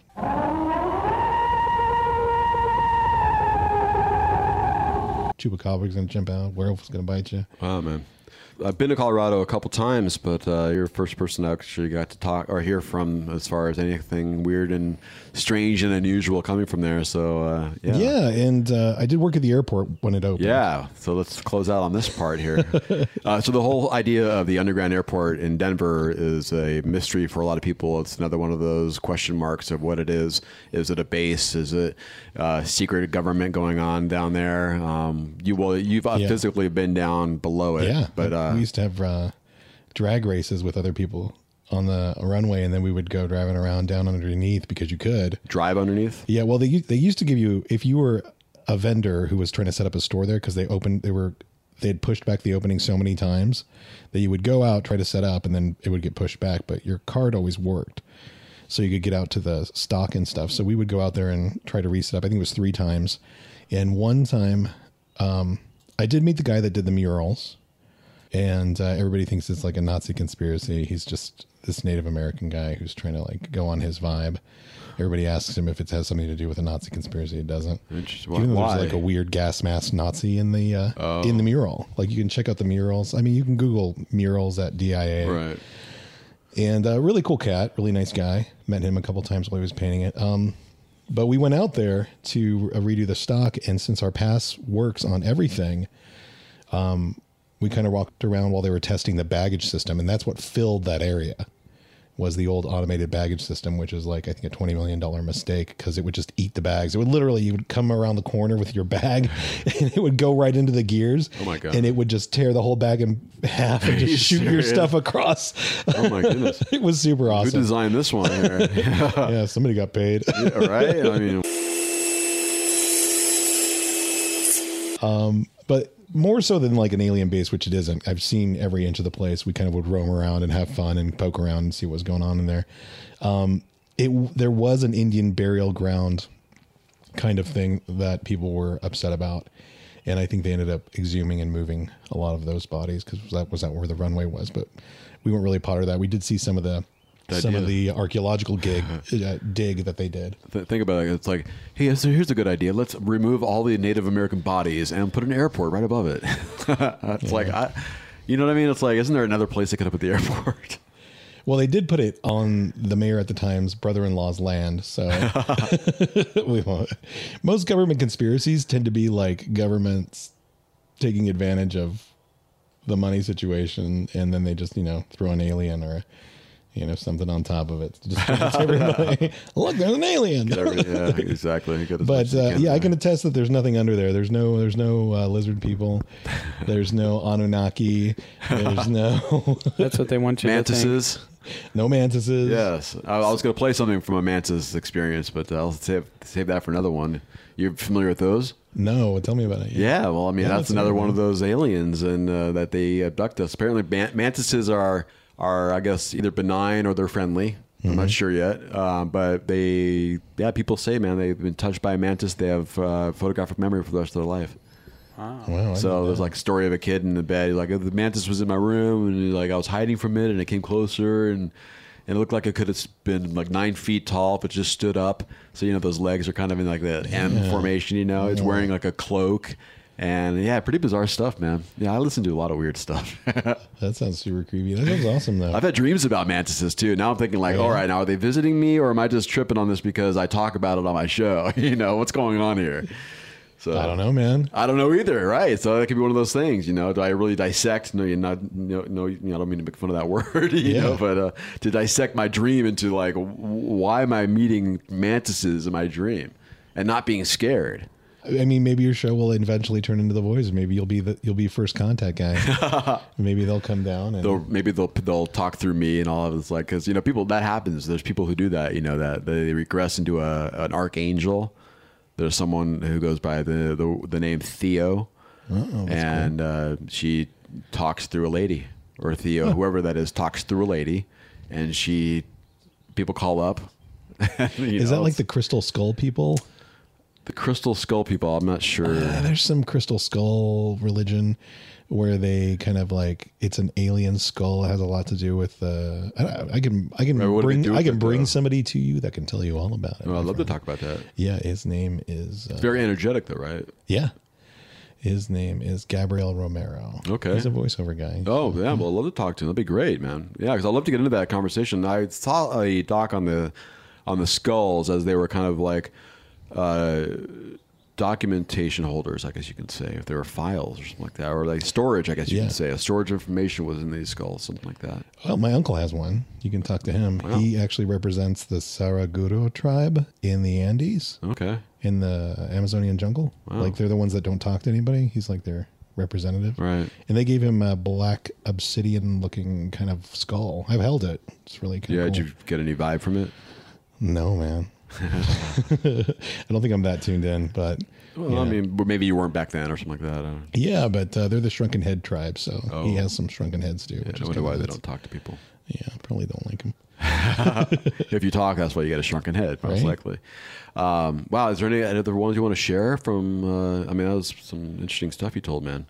Chupacabra's going to jump out. Werewolf's going to bite you. Wow, man. I've been to Colorado a couple times, but uh, you're the first person I actually got to talk or hear from as far as anything weird and strange and unusual coming from there. So, uh, yeah. Yeah, and uh, I did work at the airport when it opened. Yeah, so let's close out on this part here. uh, so the whole idea of the underground airport in Denver is a mystery for a lot of people. It's another one of those question marks of what it is. Is it a base? Is it uh, secret government going on down there? Um, you well, you've uh, Yeah. physically been down below it, Yeah, but uh, we used to have uh, drag races with other people on the runway, and then we would go driving around down underneath because you could drive underneath. Yeah, well, they they used to give you, if you were a vendor who was trying to set up a store there, because they opened they were they had pushed back the opening so many times that you would go out, try to set up, and then it would get pushed back, but your card always worked, so you could get out to the stock and stuff. So we would go out there and try to reset up. I think it was three times, and one time um, I did meet the guy that did the murals. And uh, everybody thinks it's like a Nazi conspiracy. He's just this Native American guy who's trying to like go on his vibe. Everybody asks him if it has something to do with a Nazi conspiracy. It doesn't. Interesting. Even though Why? there's like a weird gas mask Nazi in the uh, Oh. in the mural. Like you can check out the murals. I mean, you can Google murals at D I A. Right. And a really cool cat, really nice guy. Met him a couple times while he was painting it. Um, but we went out there to uh, redo the stock, and since our pass works on everything, um, we kind of walked around while they were testing the baggage system, and that's what filled that area. Was the old automated baggage system, which is like I think a twenty million dollar mistake because it would just eat the bags. It would literally you would come around the corner with your bag, and it would go right into the gears. Oh my God. And it would just tear the whole bag in half and Are you just shoot your serious? stuff across. Oh my goodness. It was super awesome. Who designed this one here? Yeah, somebody got paid. Yeah, right? I mean, Um, but more so than like an alien base, which it isn't. I've seen every inch of the place. We kind of would roam around and have fun and poke around and see what's going on in there. Um, it there was an Indian burial ground kind of thing that people were upset about, and I think they ended up exhuming and moving a lot of those bodies because that was not where the runway was. But we weren't really part of that. We did see some of the. The some of idea. the archaeological gig uh, dig that they did. th- think about it. It's like, hey, so here's a good idea. Let's remove all the Native American bodies and put an airport right above it. It's like, I, you know what I mean? It's like, isn't there another place they could have put the airport? Well, they did put it on the mayor at the time's brother-in-law's land. So we won't. Most government conspiracies tend to be like governments taking advantage of the money situation, and then they just, you know, throw an alien or, you know, something on top of it to distract everybody. Look, there's an alien. Yeah, exactly. But uh, yeah, I can attest that there's nothing under there. There's no, there's no uh, lizard people. There's no Anunnaki. There's no. That's what they want you mantises. to think. No mantises. Yes, I, I was going to play something from a mantis experience, but I'll save save that for another one. You're familiar with those? No, tell me about it. Yeah, well, I mean, Yeah, that's another one of those aliens, and uh, that they abduct us. Apparently, man- mantises are are I guess either benign or they're friendly. I'm Mm-hmm. not sure yet, uh, but they, yeah, people say, man, they've been touched by a mantis. They have uh, photographic memory for the rest of their life. Wow. Wow, I So there's like a story of a kid in the bed. Like the mantis was in my room, and like I was hiding from it, and it came closer, and and it looked like it could have been like nine feet tall, but just stood up. So you know those legs are kind of in like the M Yeah. formation. You know, it's Yeah. wearing like a cloak, and yeah, pretty bizarre stuff, man. Yeah, I listen to a lot of weird stuff. That sounds super creepy. That sounds awesome, though. I've had dreams about mantises too. Now I'm thinking like, Yeah. all right, now are they visiting me, or am I just tripping on this because I talk about it on my show? You know, what's going on here? So I don't know, man. I don't know either, right? So that could be one of those things, you know. Do I really dissect? No, you're not. No, no, you know, I don't mean to make fun of that word, you Yeah. know. But uh, to dissect my dream into like, w- why am I meeting mantises in my dream and not being scared? I mean, maybe your show will eventually turn into The Voice. Maybe you'll be the you'll be first contact guy. Maybe they'll come down and They'll maybe they'll they'll talk through me and all of it's like because you know people that happens. There's people who do that. You know that they regress into a an archangel. There's someone who goes by the the, the name Theo, Uh-oh, that's and uh, she talks through a lady, or Theo, whoever that is, talks through a lady, and she people call up. You Is know, that like the Crystal Skull people? the Crystal Skull people? I'm not sure. Uh, there's some Crystal Skull religion where they kind of like it's an alien skull. It has a lot to do with. Uh, I, I can I can Right, what do they bring do I with can it, bring though? somebody to you that can tell you all about it. Oh, my I'd love to friend. talk about that. Yeah, his name is. Uh, It's very energetic, though, right? yeah, his name is Gabriel Romero. Okay. He's a voiceover guy. Oh, yeah. Well, I'd love to talk to him. That'd be great, man. Yeah, because I'd love to get into that conversation. I saw a doc on the on the skulls as they were kind of like uh, documentation holders, I guess you can say, if they were files or something like that, or like storage, I guess you Yeah. can say. A storage information was in these skulls, something like that. Well, my uncle has one. You can talk to him. Wow. He actually represents the Saraguro tribe in the Andes, Okay. in the Amazonian jungle. Wow. Like they're the ones that don't talk to anybody. He's like their representative. Right. And they gave him a black obsidian looking kind of skull. I've held it. It's really kind Yeah, of did cool. you get any vibe from it? No, man. I don't think I'm that tuned in, but Well, yeah. I mean, but maybe you weren't back then or something like that. I don't know. Yeah, but uh, they're the Shrunken Head tribe, so Oh. he has some shrunken heads too. Yeah, which I is wonder kinda why they nuts. don't talk to people. Yeah, probably don't like him. If you talk, that's why you got a shrunken head, most Right. likely. Um, wow, is there any other ones you want to share from? Uh, I mean, that was some interesting stuff you told, man.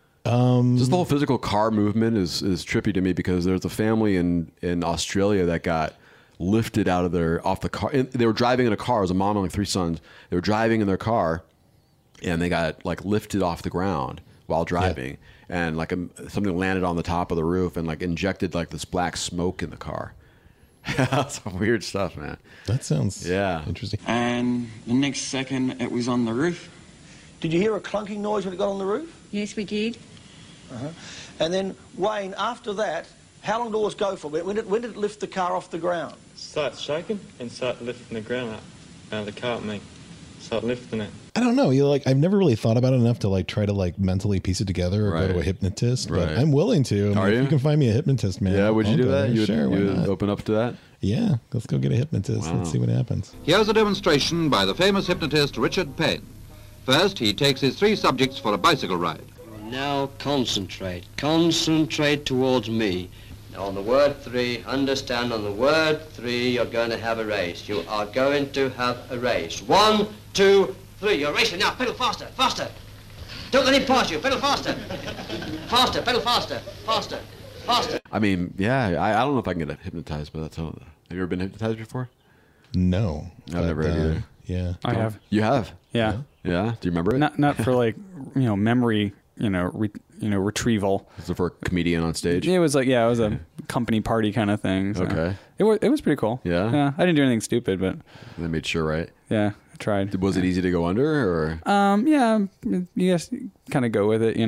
Um, Just the whole physical car movement is, is trippy to me because there's a family in, in Australia that got lifted out of their off the car. And they were driving in a car. It was a mom and like three sons. They were driving in their car, and they got like lifted off the ground while driving, and like a, something landed on the top of the roof and like injected like this black smoke in the car. That's some weird stuff, man. That sounds yeah interesting. And the next second, it was on the roof. Did you hear a clunking noise when it got on the roof? Yes, we did. Uh-huh. And then, Wayne, after that, how long did it go for? When did, when did it lift the car off the ground? Start shaking and start lifting the ground up out of the car at me. Start lifting it. I don't know. You like I've never really thought about it enough to like try to like mentally piece it together or Right. go to a hypnotist. But Right. I'm willing to. I mean, Are if you? you can find me a hypnotist, man. Yeah, would you I'll do go that? there. You would, sure, why you would not? open up to that? Yeah, let's go get a hypnotist. Wow. Let's see what happens. Here's a demonstration by the famous hypnotist Richard Payne. First, he takes his three subjects for a bicycle ride. Now concentrate. Concentrate towards me. Now on the word three, understand on the word three, you're going to have a race. You are going to have a race. One, two, three. You're racing now. Pedal faster, faster. Don't let him pass you. Pedal faster. Faster, pedal faster, faster, faster. I mean, yeah, I, I don't know if I can get hypnotized, but that's how. Have you ever been hypnotized before? No, I've but, never had uh, either. Yeah, I have. You have? Yeah. Yeah. Do you remember it? Not not for like you know memory you know re, you know retrieval. Was it for a comedian on stage? It was like yeah, it was a company party kind of thing. So Okay. It was it was pretty cool. Yeah? Yeah. I didn't do anything stupid, but They made sure, right? yeah, I tried. Was it easy to go under, or Um. Yeah. You just kind of go with it. You know.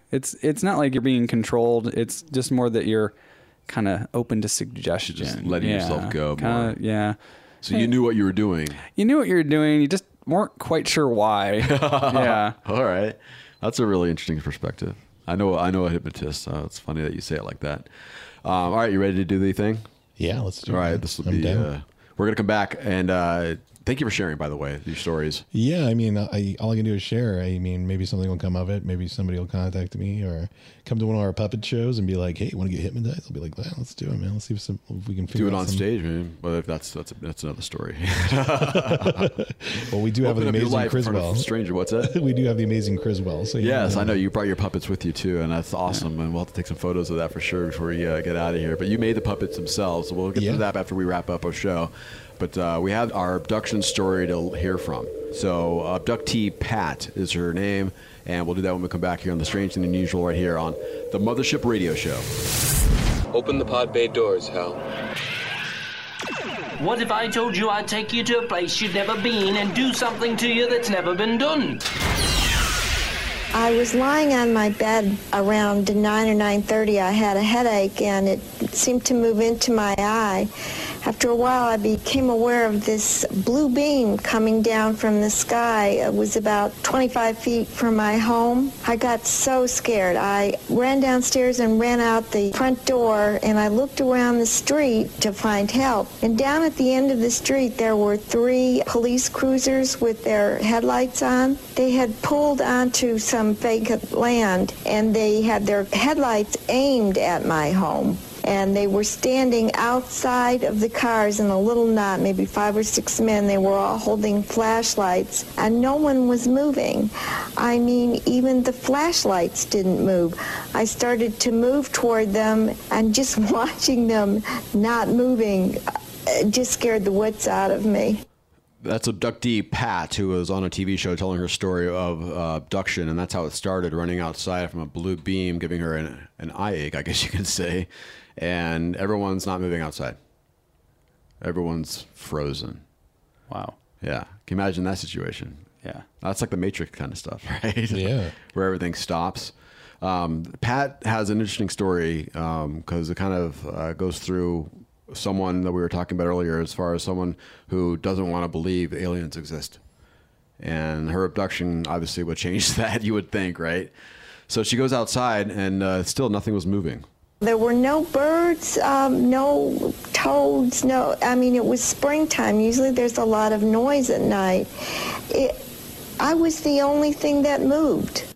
It's it's not like you're being controlled. It's just more that you're kind of open to suggestion. Just letting yeah, yourself go kinda, more. Yeah. So you knew what you were doing. You knew what you were doing. You just weren't quite sure why. Yeah. All right. That's a really interesting perspective. I know I know a hypnotist, so it's funny that you say it like that. Um, all right, you ready to do the thing? Yeah, let's do all it. All right, this will I'm be. down. Uh, we're gonna come back and uh, thank you for sharing. By the way, these stories. Yeah, I mean, I, all I can do is share. I mean, maybe something will come of it. Maybe somebody will contact me or come to one of our puppet shows and be like, "Hey, want to get hypnotized?" I'll be like, well, "Let's do it, man. Let's see if, some, if we can figure Do it out on some... stage, man. Well, if that's that's that's another story. Well, we do have Open an up your amazing life in front of Criswell. a stranger, what's that? We do have the amazing Criswell. So yeah, Yes, I know you brought your puppets with you too, and that's awesome. Yeah. And we'll have to take some photos of that for sure before we uh, get out of here. But you made the puppets themselves, so we'll get Yeah. to that after we wrap up our show. But uh, we have our abduction story to hear from. So abductee Pat is her name, and we'll do that when we come back here on The Strange and Unusual right here on the Mothership Radio Show. Open the pod bay doors, Hal. What if I told you I'd take you to a place you'd never been and do something to you that's never been done? I was lying on my bed around nine or nine thirty. I had a headache, and it seemed to move into my eye. After a while, I became aware of this blue beam coming down from the sky. It was about twenty-five feet from my home. I got so scared. I ran downstairs and ran out the front door, and I looked around the street to find help. And down at the end of the street, there were three police cruisers with their headlights on. They had pulled onto some vacant land, and they had their headlights aimed at my home. And they were standing outside of the cars in a little knot, maybe five or six men. They were all holding flashlights, and no one was moving. I mean, even the flashlights didn't move. I started to move toward them, and just watching them not moving uh, just scared the wits out of me. That's abductee Pat, who was on a T V show telling her story of uh, abduction, and that's how it started, running outside from a blue beam, giving her an, an eye ache, I guess you could say. And everyone's not moving outside. Everyone's frozen. Wow. Yeah. Can you imagine that situation? Yeah. That's like the Matrix kind of stuff, right? Yeah. Where everything stops. Um, Pat has an interesting story because um, it kind of uh, goes through someone that we were talking about earlier, as far as someone who doesn't want to believe aliens exist. And her abduction obviously would change that, you would think, right? So she goes outside, and uh, still nothing was moving. There were no birds, um, no toads, no, I mean, it was springtime. Usually there's a lot of noise at night. It, I was the only thing that moved.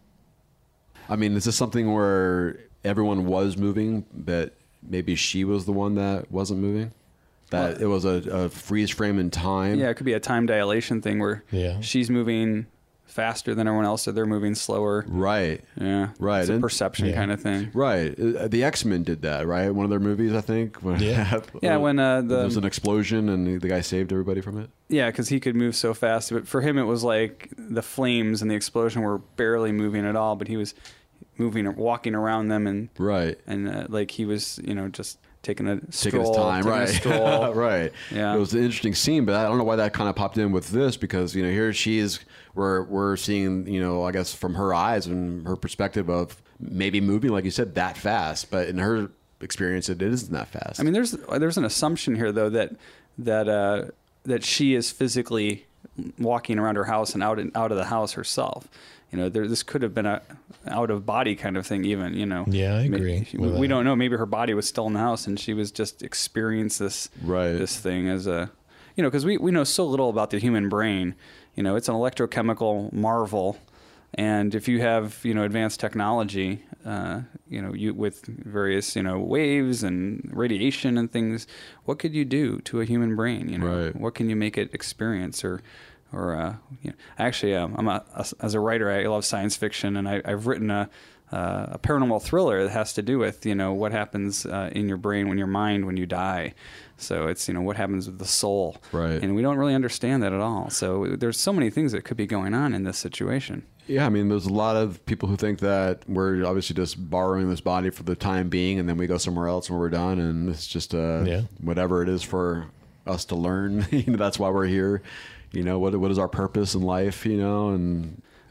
I mean, is this something where everyone was moving, but maybe she was the one that wasn't moving? That it was a, a freeze frame in time? Yeah, it could be a time dilation thing where yeah. she's moving faster than everyone else, so they're moving slower. Right. Yeah. Right. It's a And- perception yeah. kind of thing. Right. Uh, The X-Men did that, right? One of their movies, I think. When Yeah. Yeah, when, uh, the- there was an explosion and the, the guy saved everybody from it. Yeah, because he could move so fast. But for him, it was like the flames and the explosion were barely moving at all, but he was moving, walking around them, and right, and uh, like he was, you know, just taking a Taking stroll, his time, taking a right? stroll. Right. Yeah. It was an interesting scene, but I don't know why that kind of popped in with this, because you know here she is, we're we're seeing, you know, I guess from her eyes and her perspective of maybe moving, like you said, that fast, but in her experience, it isn't that fast. I mean, there's there's an assumption here though that that uh, that she is physically walking around her house and out and out of the house herself. You know, there, this could have been a out of body kind of thing, even. You know. Yeah, I agree Maybe, with we that. don't know. Maybe her body was still in the house and she was just experienced this right. this thing as a, you know, because we we know so little about the human brain. You know, it's an electrochemical marvel. And if you have, you know, advanced technology, uh, you know, you with various, you know, waves and radiation and things, what could you do to a human brain? You know, Right. what can you make it experience? Or, or uh, you know, actually, um, I'm a, as a writer, I love science fiction, and I, I've written a, uh, a paranormal thriller that has to do with, you know, what happens uh, in your brain, when your mind, when you die. So it's, you know, what happens with the soul. Right. And we don't really understand that at all. So there's so many things that could be going on in this situation. Yeah, I mean, there's a lot of people who think that we're obviously just borrowing this body for the time being, and then we go somewhere else when we're done, and it's just uh, Yeah. whatever it is for us to learn. You know, that's why we're here. You know, what what is our purpose in life? You know, and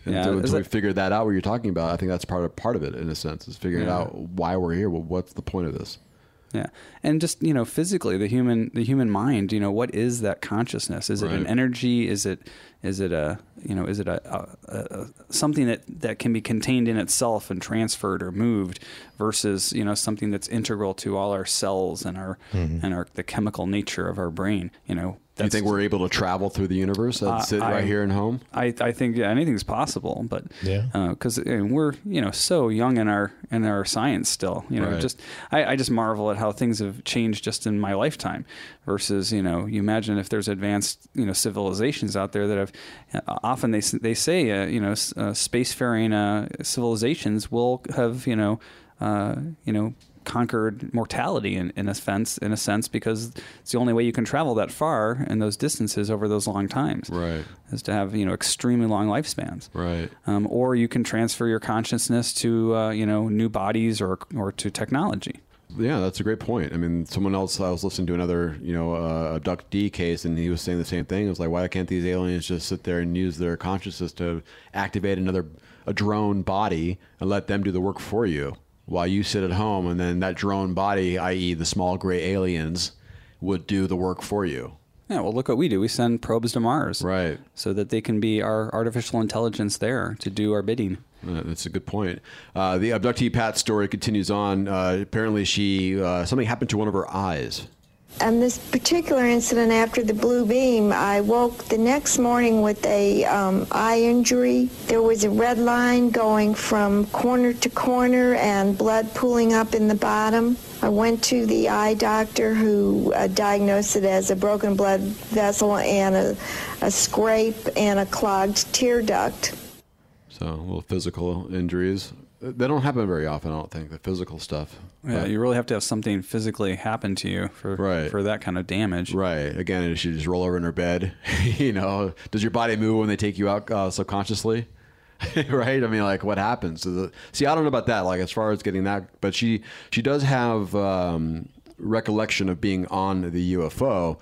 And Yeah, so, is until we it- figured that out, what you're talking about, I think that's part of part of it in a sense, is figuring Yeah. out why we're here. Well, what's the point of this? Yeah, and just you know, physically, the human the human mind. You know, what is that consciousness? Is it an Right. energy? Is it is it a you know is it a, a, a something that, that can be contained in itself and transferred or moved, versus you know something that's integral to all our cells and our Mhm. and our the chemical nature of our brain. You know, Do you think we're able to travel through the universe and Uh, sit I- right here in home? I, I think yeah, anything's possible, but Yeah. because we're you know so young in our in our science still. You know, Right. just I, I just marvel at how things have changed just in my lifetime. Versus you know, you imagine if there's advanced you know civilizations out there that have uh, often they s- they say uh, you know s- uh, spacefaring uh, civilizations will have you know uh, you know. conquered mortality in, in a sense in a sense because it's the only way you can travel that far in those distances over those long times, right? Is to have you know extremely long lifespans, right? Um, or you can transfer your consciousness to uh, you know new bodies or or to technology. Yeah, that's a great point. I mean, someone else, I was listening to another, you know, uh, abductee case, and he was saying the same thing. It was like, why can't these aliens just sit there and use their consciousness to activate another, a drone body and let them do the work for you while you sit at home, and then that drone body, that is the small gray aliens, would do the work for you. Yeah, well, look what we do. We send probes to Mars, right, so that they can be our artificial intelligence there to do our bidding. Uh, that's a good point. Uh, the abductee Pat story continues on. Uh, apparently, she uh, something happened to one of her eyes. And this particular incident after the blue beam, I woke the next morning with a um, eye injury. There was a red line going from corner to corner and blood pooling up in the bottom. I went to the eye doctor who uh, diagnosed it as a broken blood vessel and a, a scrape and a clogged tear duct. So, little physical injuries. They don't happen very often, I don't think, the physical stuff. Yeah, But- you really have to have something physically happen to you for Right. for that kind of damage. Right. Again, does she just roll over in her bed? You know, does your body move when they take you out uh, subconsciously? Right. I mean, like, what happens? Does it, see, I don't know about that. Like, as far as getting that, but she she does have um, recollection of being on the U F O,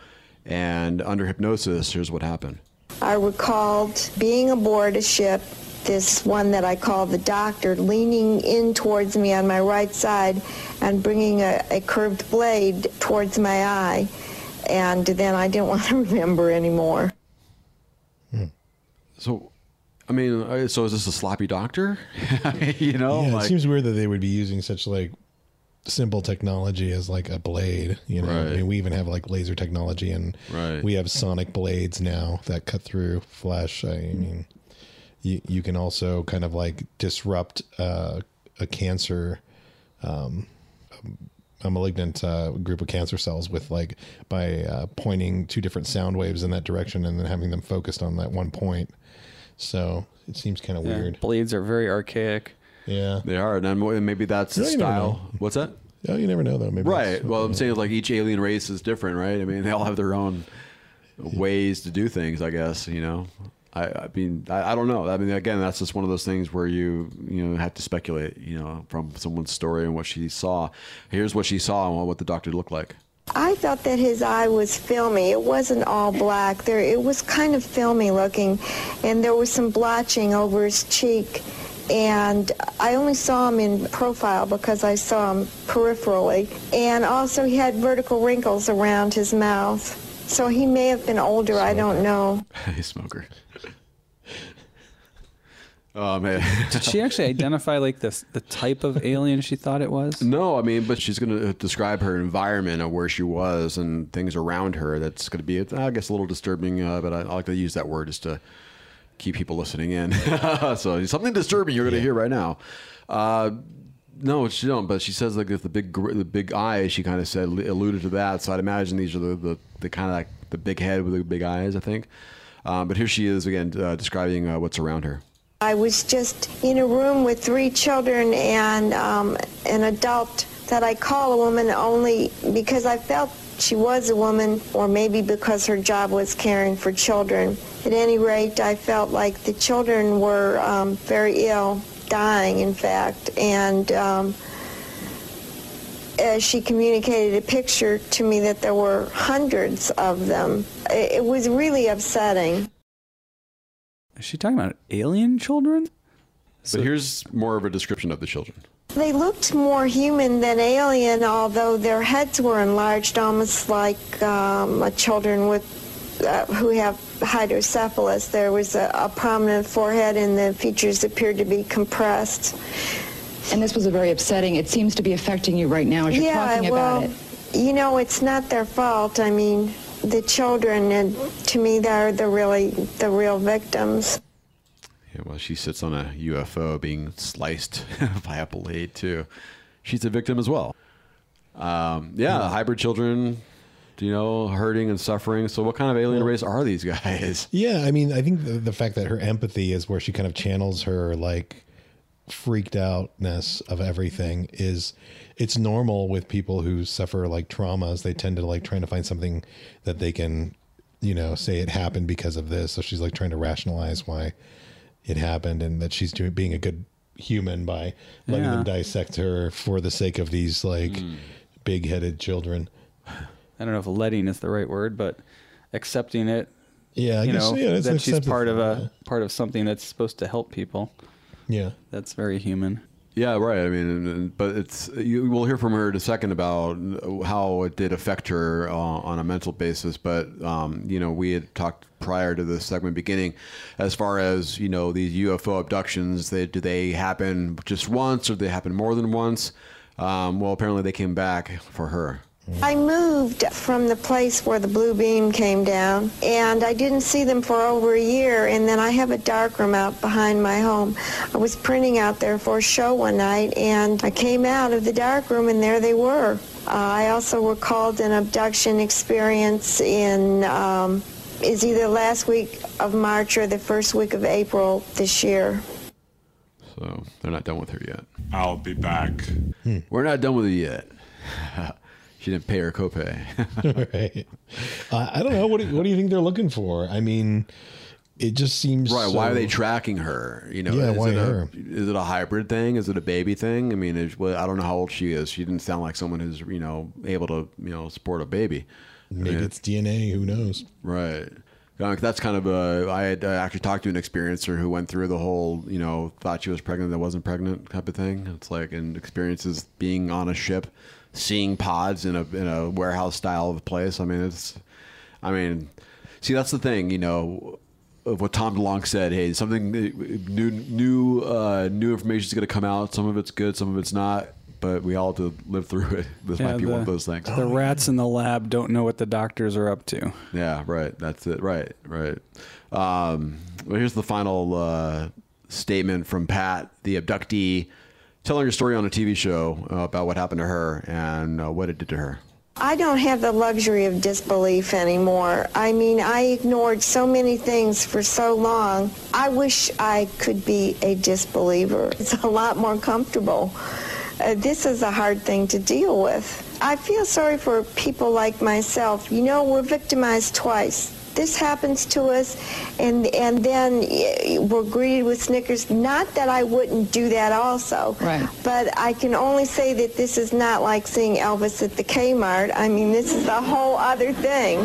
and under hypnosis, here's what happened. I recalled being aboard a ship, this one that I call the doctor, leaning in towards me on my right side and bringing a, a curved blade towards my eye. And then I didn't want to remember anymore. So, I mean, uh, so is this a sloppy doctor? You know, yeah, like, it seems weird that they would be using such like simple technology as like a blade. You know, I Right. mean, we even have like laser technology, and Right. we have sonic blades now that cut through flesh. I mean, you you can also kind of like disrupt uh, a cancer, um, a malignant uh, group of cancer cells with like by uh, pointing two different sound waves in that direction and then having them focused on that one point. So it seems kind of Yeah, weird. blades are very archaic. Yeah, they are, and then maybe that's the No, you never style. know. What's that? Oh, you never know though. Maybe Right. it's- Well, I'm saying like each alien race is different, right? I mean, they all have their own ways to do things, I guess, you know. I, I mean, I, I don't know. I mean, again, that's just one of those things where you, you know, have to speculate, you know, from someone's story and what she saw. Here's what she saw and what the doctor looked like. I felt that his eye was filmy. It wasn't all black. There, it was kind of filmy looking, and there was some blotching over his cheek. And I only saw him in profile because I saw him peripherally. And also he had vertical wrinkles around his mouth. So he may have been older, I don't know. Hey, smoker. Oh, man. Did she actually identify like this the type of alien she thought it was? No, I mean, but she's going to describe her environment of where she was and things around her. That's going to be, I guess, a little disturbing, uh, but I, I like to use that word just to keep people listening in. So something disturbing you're going to hear right now. Uh, no, she don't. But she says like the big, gr- the big eyes. She kind of said alluded to that. So I'd imagine these are the the, the kind of like the big head with the big eyes. I think. Um, but here she is again uh, describing uh, what's around her. I was just in a room with three children and um, an adult that I call a woman only because I felt she was a woman, or maybe because her job was caring for children. At any rate, I felt like the children were um, very ill, dying in fact, and um, as she communicated a picture to me that there were hundreds of them. It, it was really upsetting. Is she talking about alien children? But here's more of a description of the children. They looked more human than alien, although their heads were enlarged, almost like um, children with uh, who have hydrocephalus. There was a, a prominent forehead, and the features appeared to be compressed. And this was a very upsetting. It seems to be affecting you right now as you're yeah, talking well, about it. You know, it's not their fault. I mean, the children, and to me, they're the really the real victims. Yeah, well, she sits on a U F O being sliced by a blade, too. She's a victim as well. Um, yeah, yeah, hybrid children, you know, hurting and suffering. So what kind of alien race are these guys? Yeah, I mean, I think the, the fact that her empathy is where she kind of channels her, like, freaked outness of everything is, it's normal with people who suffer, like, traumas. They tend to, like, trying to find something that they can, you know, say it happened because of this. So she's, like, trying to rationalize why it happened, and that she's doing being a good human by letting Yeah. them dissect her for the sake of these like Mm. big-headed children. I don't know if letting is the right word, but accepting it. Yeah, I you guess, know, yeah, it's that she's accepted. part of a part of something that's supposed to help people. Yeah, that's very human. Yeah, right. I mean, but it's you will hear from her in a second about how it did affect her uh, on a mental basis. But um, you know, we had talked prior to the segment beginning, as far as you know, these U F O abductions. They do they happen just once, or do they happen more than once? Um, well, apparently they came back for her. I moved from the place where the blue beam came down, and I didn't see them for over a year, and then I have a darkroom out behind my home. I was printing out there for a show one night, and I came out of the darkroom, and there they were. Uh, I also recalled an abduction experience in, um, is either last week of March or the first week of April this year. So they're not done with her yet. I'll be back. Hmm. We're not done with it yet. She didn't pay her copay. Right. Uh, I don't know. What do, what do you think they're looking for? I mean, it just seems Right. so- Why are they tracking her? You know, Yeah, is why it a, her? Is it a hybrid thing? Is it a baby thing? I mean, is, well, I don't know how old she is. She didn't sound like someone who's, you know, able to, you know, support a baby. Maybe Right. it's D N A. Who knows? Right. Uh, That's kind of a. I had uh, actually talked to an experiencer who went through the whole, you know, thought she was pregnant that wasn't pregnant type of thing. It's like, and experiences being on a ship, seeing pods in a in a warehouse style of place. I mean, it's. I mean, see, that's the thing, you know, of what Tom DeLonge said. Hey, something new, new, uh, new information is going to come out. Some of it's good, some of it's not. But we all have to live through it. This Yeah, might be the, one of those things. The rats in the lab don't know what the doctors are up to. Yeah, right. That's it. Right, right. Um, well, here's the final uh, statement from Pat, the abductee, telling her story on a T V show uh, about what happened to her and uh, what it did to her. I don't have the luxury of disbelief anymore. I mean, I ignored so many things for so long. I wish I could be a disbeliever. It's a lot more comfortable. Uh, this is a hard thing to deal with. I feel sorry for people like myself. You know, we're victimized twice. This happens to us, and and then uh, we're greeted with Snickers. Not that I wouldn't do that also, right. But I can only say that this is not like seeing Elvis at the Kmart. I mean, this is a whole other thing.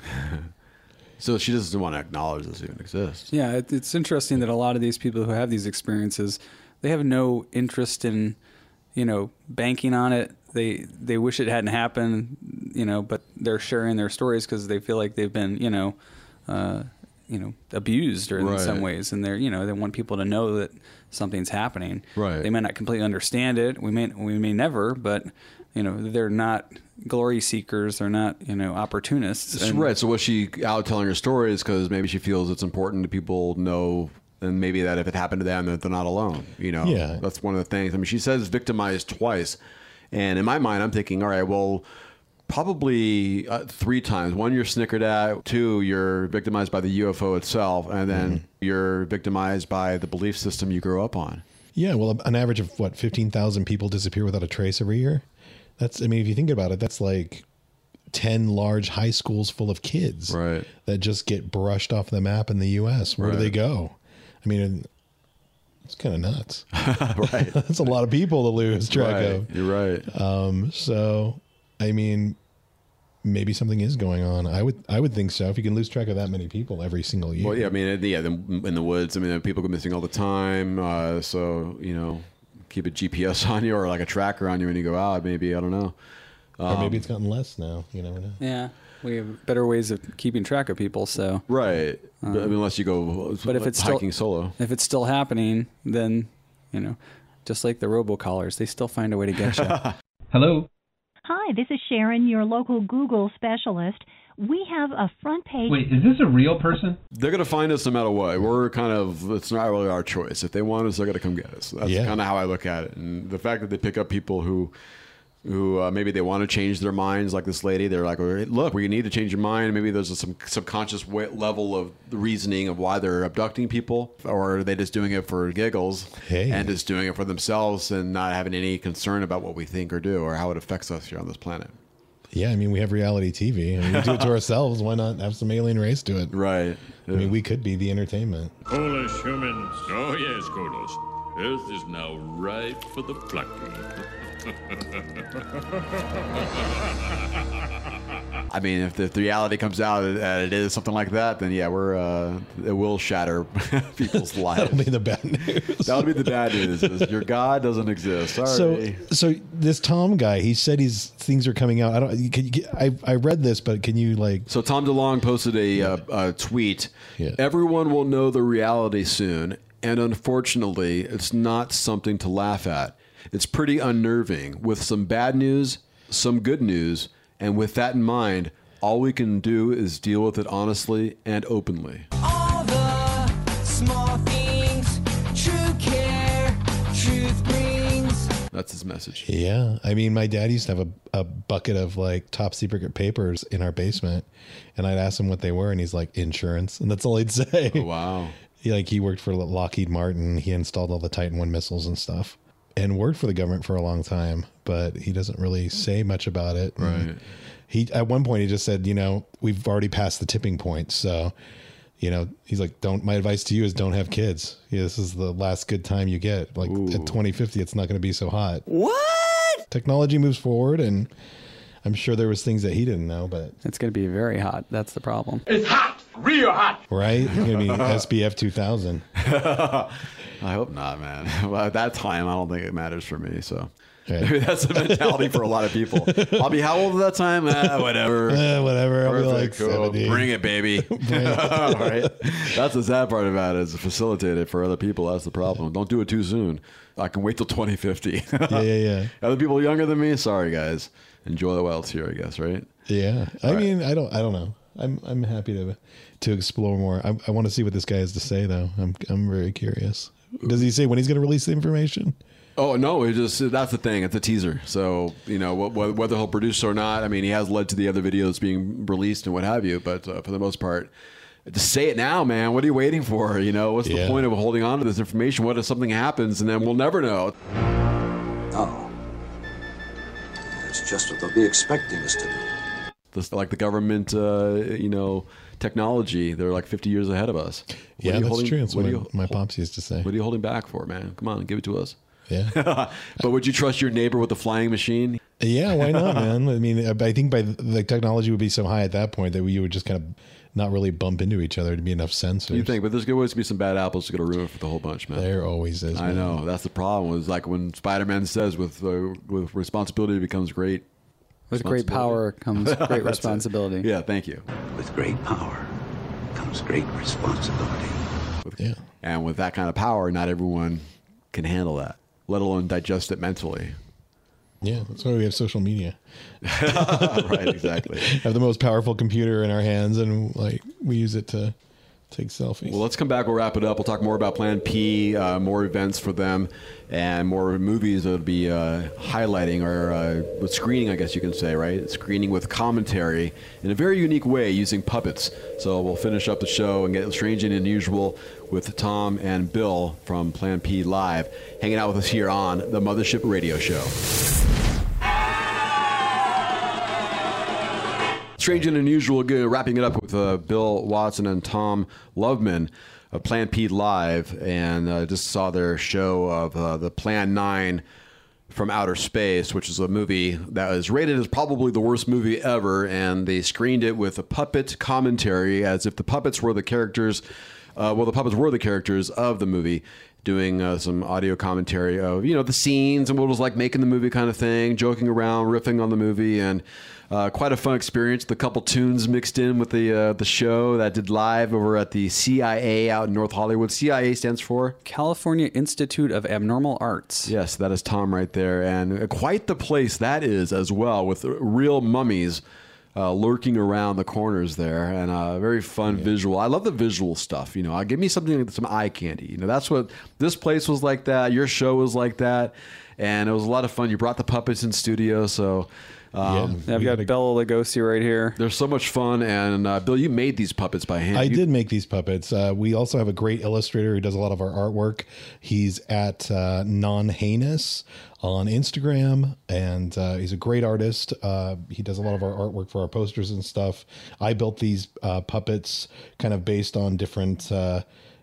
So she doesn't want to acknowledge this even exists. Yeah, it, it's interesting that a lot of these people who have these experiences, they have no interest in, you know, banking on it. They they wish it hadn't happened, you know, but they're sharing their stories because they feel like they've been, you know, uh, you know, abused or in Right. some ways, and they're, you know, they want people to know that something's happening. Right. They may not completely understand it. We may we may never, but you know, they're not glory seekers. They're not, you know, opportunists. And- Right. So was she out telling her stories because maybe she feels it's important that people know, and maybe that if it happened to them, that they're not alone. You know, Yeah. That's one of the things. I mean, she says victimized twice, and in my mind, I'm thinking, all right, well, probably uh, three times. One, you're snickered at. Two, you're victimized by the U F O itself, and then Mm-hmm. you're victimized by the belief system you grew up on. Yeah, well, an average of what fifteen thousand people disappear without a trace every year. That's, I mean, if you think about it, that's like ten large high schools full of kids, right? That just get brushed off the map in the U S. Where do Right. they go? I mean, it's kind of nuts, right? That's a lot of people to lose track Right. of. You're right. Um, so, I mean, maybe something is going on. I would I would think so. If you can lose track of that many people every single year. Well, yeah, I mean, yeah, in the woods. I mean, people go missing all the time. Uh, so you know, keep a G P S on you or like a tracker on you when you go out. Maybe I don't know. Um, or maybe it's gotten less now. You never know. Yeah. We have better ways of keeping track of people, so right. Um, but, I mean, unless you go, but if it's hiking still, solo, if it's still happening, then you know, just like the robocallers, they still find a way to get you. Hello. Hi, this is Sharon, your local Google specialist. We have a front page. Wait, is this a real person? they're gonna find us no matter what. We're kind of, it's not really our choice. If they want us, they're gonna come get us. That's Yeah. kind of how I look at it. And the fact that they pick up people who. who uh, maybe they want to change their minds, like this lady. They're like, look, we need to change your mind. Maybe there's a, some subconscious way, level of the reasoning of why they're abducting people, or are they just doing it for giggles Hey. and just doing it for themselves and not having any concern about what we think or do or how it affects us here on this planet. Yeah, I mean, we have reality T V. I mean, we do it to ourselves. Why not have some alien race do it? Right. I mean, we could be the entertainment. Polish humans. Oh, yes, Kodos. Earth is now ripe for the plucking. I mean, if the, if the reality comes out and it is something like that, then yeah, we're uh, it will shatter people's lives. That'll be the bad news. That'll be the bad news. Is your God doesn't exist. Sorry. So, so this Tom guy, he said he's things are coming out. I don't. Can you, I I read this, but can you like? So Tom DeLonge posted a, uh, a tweet. Yeah. Everyone will know the reality soon, and unfortunately, it's not something to laugh at. It's pretty unnerving with some bad news, some good news, and with that in mind, all we can do is deal with it honestly and openly. All the small things, true care, truth brings. That's his message. Yeah, I mean, my dad used to have a, a bucket of like top secret papers in our basement, and I'd ask him what they were, and he's like, insurance, and that's all he'd say. Oh, wow. He, like he worked for Lockheed Martin. He installed all the Titan one missiles and stuff, and worked for the government for a long time. But he doesn't really say much about it. Right. And he at one point he just said, you know, we've already passed the tipping point, so. You know, he's like, don't, my advice to you is don't have kids. Yeah, this is the last good time you get. Like Ooh. At twenty fifty, it's not going to be so hot. What? Technology moves forward, and I'm sure there was things that he didn't know, but. It's going to be very hot. That's the problem. It's hot, real hot. Right? It's going to be S P F two thousand. I hope not, man. Well, at that time, I don't think it matters for me, so. Right. Maybe that's the mentality for a lot of people. I'll be how old at that time? Ah, whatever. Eh, whatever. I'll be like Perfect, cool. seventy. Bring it, baby. Bring it. All right. That's the sad part about it, is to facilitate it for other people. That's the problem. Don't do it too soon. I can wait till twenty fifty. Yeah, yeah, yeah. Other people younger than me? Sorry, guys. Enjoy the while it's here, I guess, right? Yeah. I All right. mean, I don't I don't know. I'm I'm happy to to explore more. I, I want to see what this guy has to say, though. I'm I'm very curious. Does he say when he's going to release the information? Oh, no, it just that's the thing. It's a teaser. So, you know, wh- wh- whether he'll produce or not, I mean, he has led to the other videos being released and what have you. But uh, for the most part, just say it now, man. What are you waiting for? You know, what's Yeah. the point of holding on to this information? What if something happens and then we'll never know? Oh. It's just what they'll be expecting us to do. Just like the government, uh, you know, technology, they're like fifty years ahead of us. What Yeah, are you that's holding- true. That's what what are you- my pops used to say. What are you holding back for, man? Come on, give it to us. Yeah. But would you trust your neighbor with the flying machine? Yeah, why not, man? I mean, I think by the, the technology would be so high at that point that you would just kind of not really bump into each other to be enough sensors. You think, but there's going to always be some bad apples to get a ruin for the whole bunch, man. There always is. I man. know. That's the problem. It's like when Spider-Man says, with uh, with responsibility becomes great. With great power comes great That's it. responsibility. Yeah, thank you. With great power comes great responsibility. Yeah. And with that kind of power, not everyone can handle that, let alone digest it mentally. Yeah, that's why we have social media. Right, exactly. Have the most powerful computer in our hands, and like we use it to take selfies. Well, let's come back. We'll wrap it up. We'll talk more about Plan P, uh, more events for them, and more movies that'll be uh, highlighting or uh, screening, I guess you can say, right? Screening with commentary in a very unique way using puppets. So we'll finish up the show and get strange and unusual with Tom and Bill from Plan P Live, hanging out with us here on the Mothership Radio Show. Strange and unusual, good. Wrapping it up with uh, Bill Watson and Tom Loveman of Plan P Live, and uh, just saw their show of uh, the Plan nine from Outer Space, which is a movie that was rated as probably the worst movie ever, and they screened it with a puppet commentary as if the puppets were the characters, uh, well, the puppets were the characters of the movie, doing uh, some audio commentary of, you know, the scenes and what it was like making the movie kind of thing, joking around, riffing on the movie, and uh, quite a fun experience. The couple tunes mixed in with the uh, the show that did live over at the C I A out in North Hollywood. C I A stands for? California Institute of Abnormal Arts. Yes, that is Tom right there. And quite the place that is as well, with real mummies uh, lurking around the corners there, and a very fun yeah. visual. I love the visual stuff. You know, uh, give me something, some eye candy. You know, that's what this place was like that. Your show was like that. And it was a lot of fun. You brought the puppets in studio, so... Um, yeah, I've got Bela Lugosi right here. They're so much fun. And uh, Bill, you made these puppets by hand. I you... did make these puppets. Uh, we also have a great illustrator who does a lot of our artwork. He's at uh, Non Heinous on Instagram, and uh, he's a great artist. Uh, he does a lot of our artwork for our posters and stuff. I built these uh, puppets kind of based on different... Uh,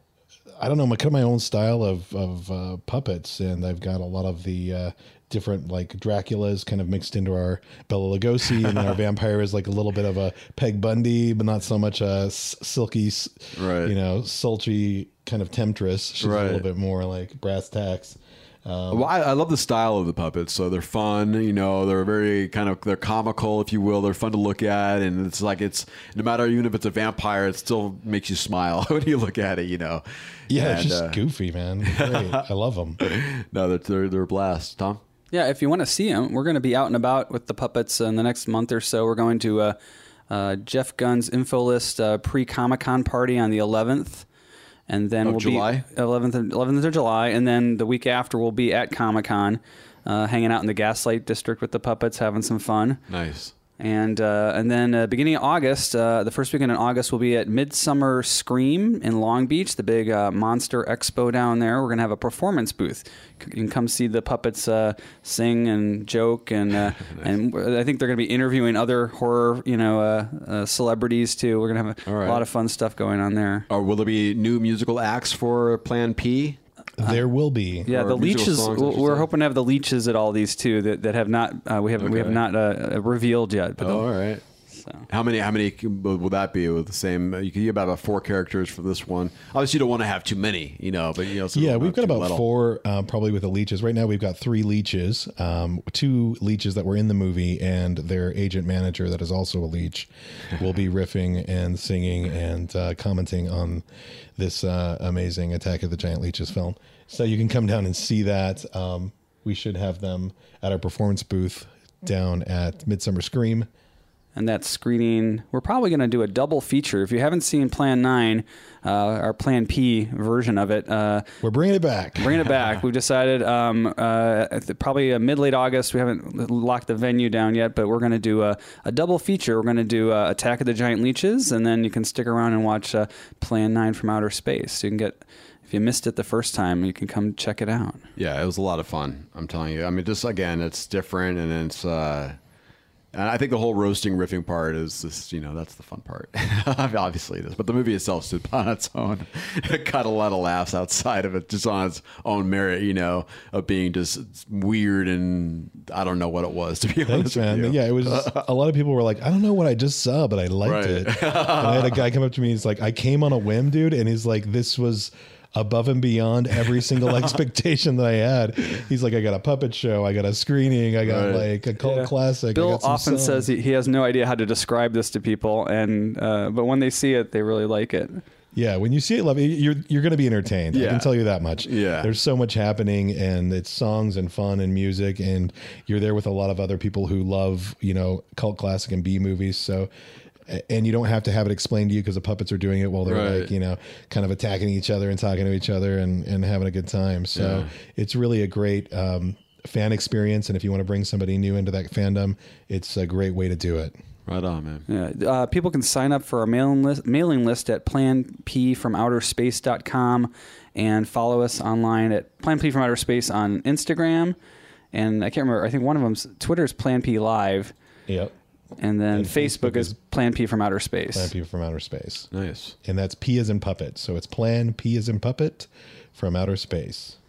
I don't know, my kind of my own style of of uh, puppets, and I've got a lot of the uh, different like Draculas kind of mixed into our Bela Lugosi, and then our vampire is like a little bit of a Peg Bundy, but not so much a s- silky, right. you know, sultry kind of temptress. She's right. a little bit more like brass tacks. Um, well, I, I love the style of the puppets. So they're fun, you know, they're very kind of, they're comical, if you will. They're fun to look at. And it's like, it's no matter, even if it's a vampire, it still makes you smile when you look at it, you know. Yeah, and, it's just uh, goofy, man. Great. I love them. No, they're, they're, they're a blast. Tom? Yeah, if you want to see them, we're going to be out and about with the puppets in the next month or so. We're going to uh, uh, Jeff Gunn's InfoList uh, pre-Comic-Con party on the eleventh. And then of we'll July? be eleventh, eleventh of July, and then the week after we'll be at Comic-Con, uh, hanging out in the Gaslight District with the puppets, having some fun. Nice. And uh, and then uh, beginning of August, uh, the first weekend in August, we'll be at Midsummer Scream in Long Beach, the big uh, monster expo down there. We're going to have a performance booth. You can come see the puppets uh, sing and joke, and uh, nice. and I think they're going to be interviewing other horror, you know, uh, uh, celebrities too. We're going to have a right. lot of fun stuff going on there. Or will there be new musical acts for Plan P? There will be. Yeah, the leeches. Songs, we're hoping to have the leeches at all these too that, that have not uh, we have okay. we have not uh, revealed yet. But oh, all right. So. How many? How many will that be with the same? You can get about four characters for this one. Obviously, you don't want to have too many, you know. But you know, so yeah, we've got about little. four, uh, probably with the leeches. Right now, we've got three leeches, um, two leeches that were in the movie, and their agent manager that is also a leech will be riffing and singing and uh, commenting on this uh, amazing Attack of the Giant Leeches film. So you can come down and see that. Um, we should have them at our performance booth down at Midsummer Scream. And that screening, we're probably going to do a double feature. If you haven't seen Plan nine, uh, our Plan P version of it. Uh, we're bringing it back. Bringing it back. We've decided um, uh, probably a mid-late August. We haven't locked the venue down yet, but we're going to do a, a double feature. We're going to do uh, Attack of the Giant Leeches, and then you can stick around and watch uh, Plan nine from Outer Space. So you can get... If you missed it the first time, you can come check it out. Yeah, it was a lot of fun. I'm telling you. I mean, just again, it's different, and it's. Uh, and I think the whole roasting riffing part is just, you know, that's the fun part. Obviously, it is. But the movie itself stood on its own. It got a lot of laughs outside of it, just on its own merit, you know, of being just weird and I don't know what it was, to be honest Thanks, man. with you. Yeah, it was. A lot of people were like, I don't know what I just saw, but I liked Right. it. And I had a guy come up to me. He's like, I came on a whim, dude, and he's like, this was above and beyond every single expectation that I had. He's like, I got a puppet show, I got a screening, I got Right. like a cult Yeah. classic. I Bill got some often songs. says he, he has no idea how to describe this to people, and uh, but when they see it, they really like it. Yeah, when you see it, love it, you're you're going to be entertained. I Yeah. can tell you that much. Yeah. There's so much happening, and it's songs and fun and music, and you're there with a lot of other people who love, you know, cult classic and B movies. So, and you don't have to have it explained to you because the puppets are doing it while they're Right. like, you know, kind of attacking each other and talking to each other and, and having a good time. So Yeah. it's really a great um, fan experience. And if you want to bring somebody new into that fandom, it's a great way to do it. Right on, man. Yeah, uh, people can sign up for our mailing list, mailing list at plan p from outer space dot com and follow us online at Plan P from Outer Space on Instagram. And I can't remember, I think one of them's Twitter's Plan P Live. Yep. And then And Facebook, Facebook is is Plan P from Outer Space. Plan P from Outer Space. Nice. And that's P as in puppet. So it's Plan P as in puppet from Outer Space.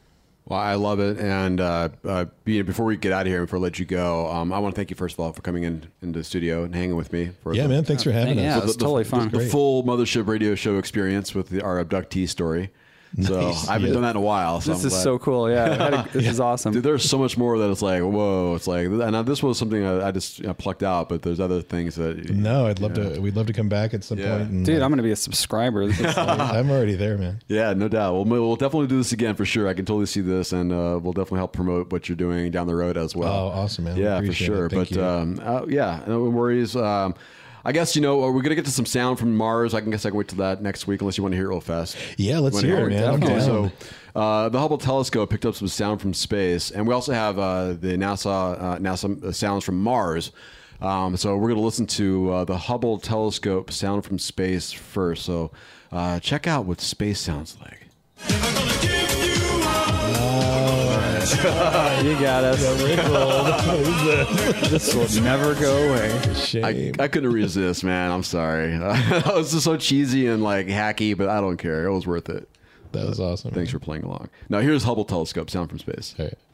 Well, I love it. And uh, uh, before we get out of here, before I let you go, um, I want to thank you, first of all, for coming in into the studio and hanging with me. For Yeah, the, man. Thanks for having Yeah, us. it was the, totally the, fun. The, the full Mothership Radio Show experience with the, our abductee story. So Nice. I haven't Yeah. done that in a while. So This I'm is glad. so cool. Yeah, I had a- this is awesome. Dude, there's so much more that it's like, whoa, it's like, and this was something I, I just you know, plucked out, but there's other things that. No, I'd love yeah. to. We'd love to come back at some Yeah. point. And, Dude, uh, I'm going to be a subscriber. This is- I'm already there, man. Yeah, no doubt. Well, we'll definitely do this again for sure. I can totally see this, and uh, we'll definitely help promote what you're doing down the road as well. Oh, awesome, man. Yeah, for Appreciate sure. it. Thank But you. um, uh, yeah, no worries. Um, I guess, you know, we're going to get to some sound from Mars. I can guess I can wait till that next week, unless you want to hear it real fast. Yeah, let's Wanna hear it, man. I'm Okay, down. so uh, the Hubble telescope picked up some sound from space, and we also have uh, the NASA uh, NASA sounds from Mars. Um, so we're going to listen to uh, the Hubble telescope sound from space first. So uh, check out what space sounds like. you got us. This will never go away. Shame. I, I couldn't resist, man. I'm sorry. That was just so cheesy and like hacky, but I don't care. It was worth it. That was awesome. Thanks for playing along. Now here's Hubble telescope sound from space. All right.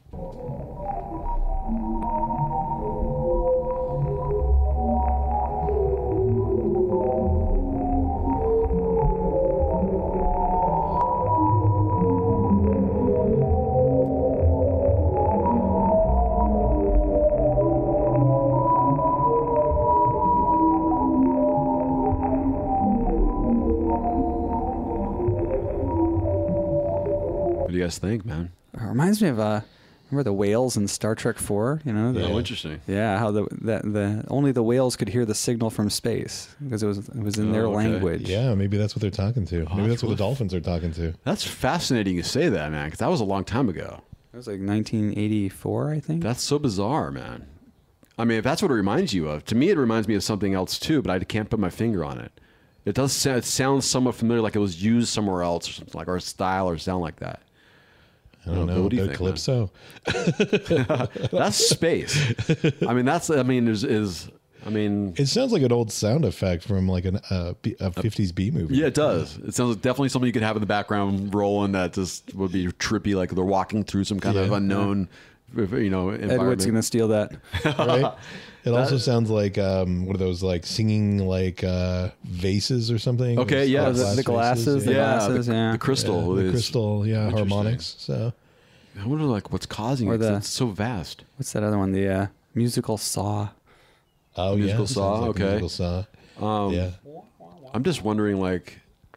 What do you guys think, man? It reminds me of uh, remember the whales in Star Trek Four? You know, the, Oh, interesting. Yeah, how the that the only the whales could hear the signal from space because it was it was in their Oh, okay. language. Yeah, maybe that's what they're talking to. Oh, maybe that's that's what really- the dolphins are talking to. That's fascinating you say that, man, because that was a long time ago. It was like nineteen eighty-four, I think. That's so bizarre, man. I mean, if that's what it reminds you of, to me it reminds me of something else too, but I can't put my finger on it. It does sound, it sounds somewhat familiar, like it was used somewhere else, or something like, or style, or sound like that. I don't know. What do you Go think, man? Calypso. That's space. I mean, that's. I mean, is is. I mean, It sounds like an old sound effect from like an, uh, B- a fifties B movie. yeah, it does. It sounds like definitely something you could have in the background rolling that just would be trippy, like they're walking through some kind of Yeah. unknown, you know, Edward's environment. gonna steal that. Right? It That- also sounds like um, what are those like singing like uh, vases or something? Okay, Those yeah, glass the- the glasses, vases, the yeah. glasses, the, yeah. the crystal, Yeah, the is crystal, yeah, interesting. harmonics. So I wonder, like, what's causing Or it? 'cause the- it's so vast. What's that other one? The uh, musical saw. oh Musical yeah, saw, sounds like a okay. musical saw. Um, Yeah, I'm just wondering, like,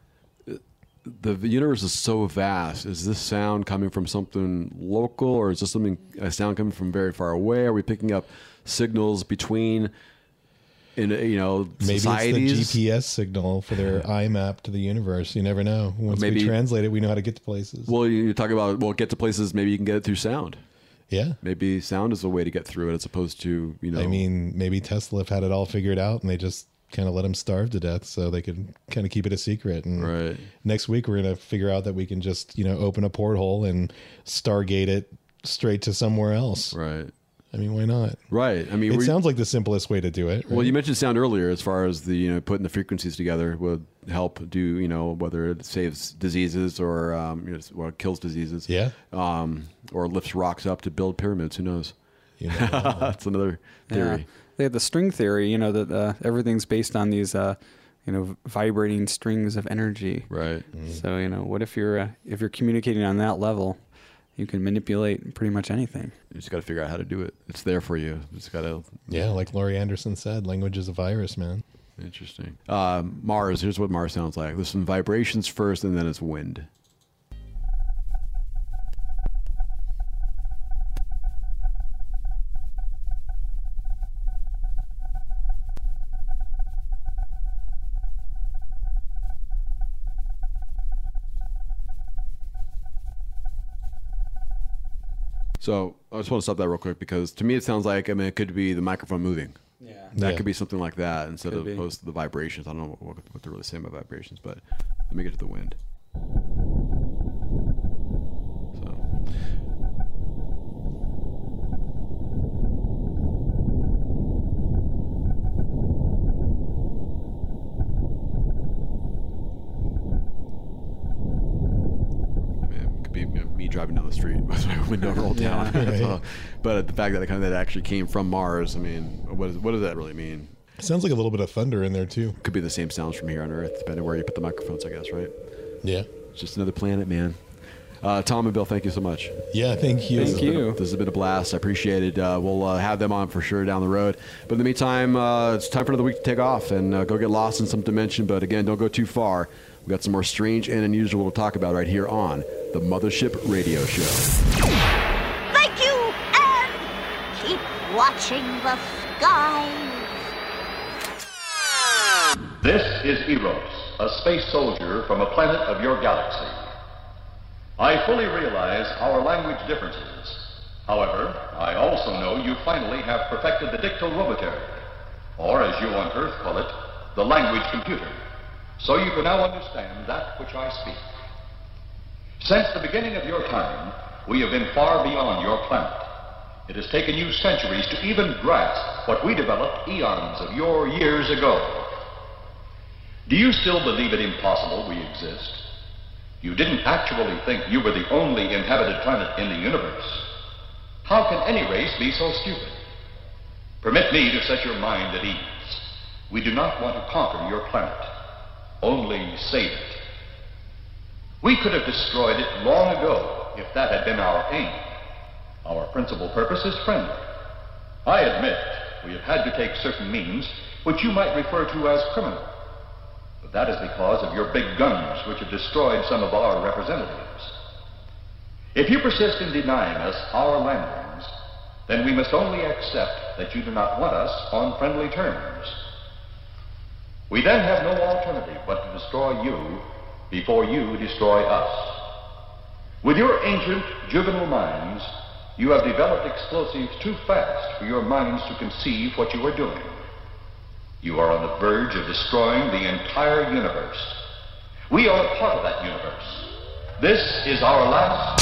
the universe is so vast. Is this sound coming from something local, or is this something a sound coming from very far away? Are we picking up signals between, in you know, maybe societies? it's the G P S signal for their iMap to the universe. You never know. Once Maybe- we translate it, we know how to get to places. Well, you you talk about well, get to places. Maybe you can get it through sound. Yeah, Maybe sound is a way to get through it, as opposed to you know. I mean, maybe Tesla had it all figured out, and they just kind of let them starve to death so they could kind of keep it a secret. And right. next week we're gonna figure out that we can just you know open a porthole and Stargate it straight to somewhere else. Right. I mean, why not? Right. I mean, It we- sounds like the simplest way to do it. Well, right? you mentioned sound earlier, as far as the you know putting the frequencies together would help do you know whether it saves diseases or um, you know, or kills diseases. Yeah. Um, or lifts rocks up to build pyramids. Who knows? You know, That's another Yeah. theory. They have the string theory, you know, that uh, everything's based on these, uh, you know, vibrating strings of energy. Right. So, you know, what if you're uh, if you're communicating on that level, you can manipulate pretty much anything. You just got to figure out how to do it. It's there for you. You just got to. yeah, like Laurie Anderson said, language is a virus, man. Interesting. Uh, Mars. Here's what Mars sounds like. There's some vibrations first, and then it's wind. So I just want to stop that real quick because to me it sounds like I mean it could be the microphone moving. Yeah. That Yeah. could be something like that instead Could of be. opposed to the vibrations. I don't know what, what they're really saying about vibrations, but let me get to the wind. So. I mean, it could be you know, me driving down the street with my window rolled down. Yeah, right. So, but the fact that it kind of that actually came from Mars, I mean, what, is, what does that really mean? It sounds like a little bit of thunder in there too. Could be the same sounds from here on Earth, depending on where you put the microphones, I guess, right? Yeah. It's just another planet, man. Uh, Tom and Bill, thank you so much. Yeah, thank you. This has been a- This has been a blast. I appreciate it. Uh, we'll uh, have them on for sure down the road. But in the meantime, uh, it's time for another week to take off and uh, go get lost in some dimension. But again, don't go too far. We've got some more strange and unusual to talk about right here on the Mothership Radio Show. Thank you, and keep watching the skies. This is Eros, a space soldier from a planet of your galaxy. I fully realize our language differences. However, I also know you finally have perfected the dictorobotery, or as you on Earth call it, the language computer. So you can now understand that which I speak. Since the beginning of your time, we have been far beyond your planet. It has taken you centuries to even grasp what we developed eons of your years ago. Do you still believe it impossible we exist? You didn't actually think you were the only inhabited planet in the universe. How can any race be so stupid? Permit me to set your mind at ease. We do not want to conquer your planet, only save it. We could have destroyed it long ago if that had been our aim. Our principal purpose is friendly. I admit we have had to take certain means which you might refer to as criminal. But that is because of your big guns, which have destroyed some of our representatives. If you persist in denying us our landings, then we must only accept that you do not want us on friendly terms. We then have no alternative but to destroy you before you destroy us. With your ancient, juvenile minds, you have developed explosives too fast for your minds to conceive what you are doing. You are on the verge of destroying the entire universe. We are a part of that universe. This is our last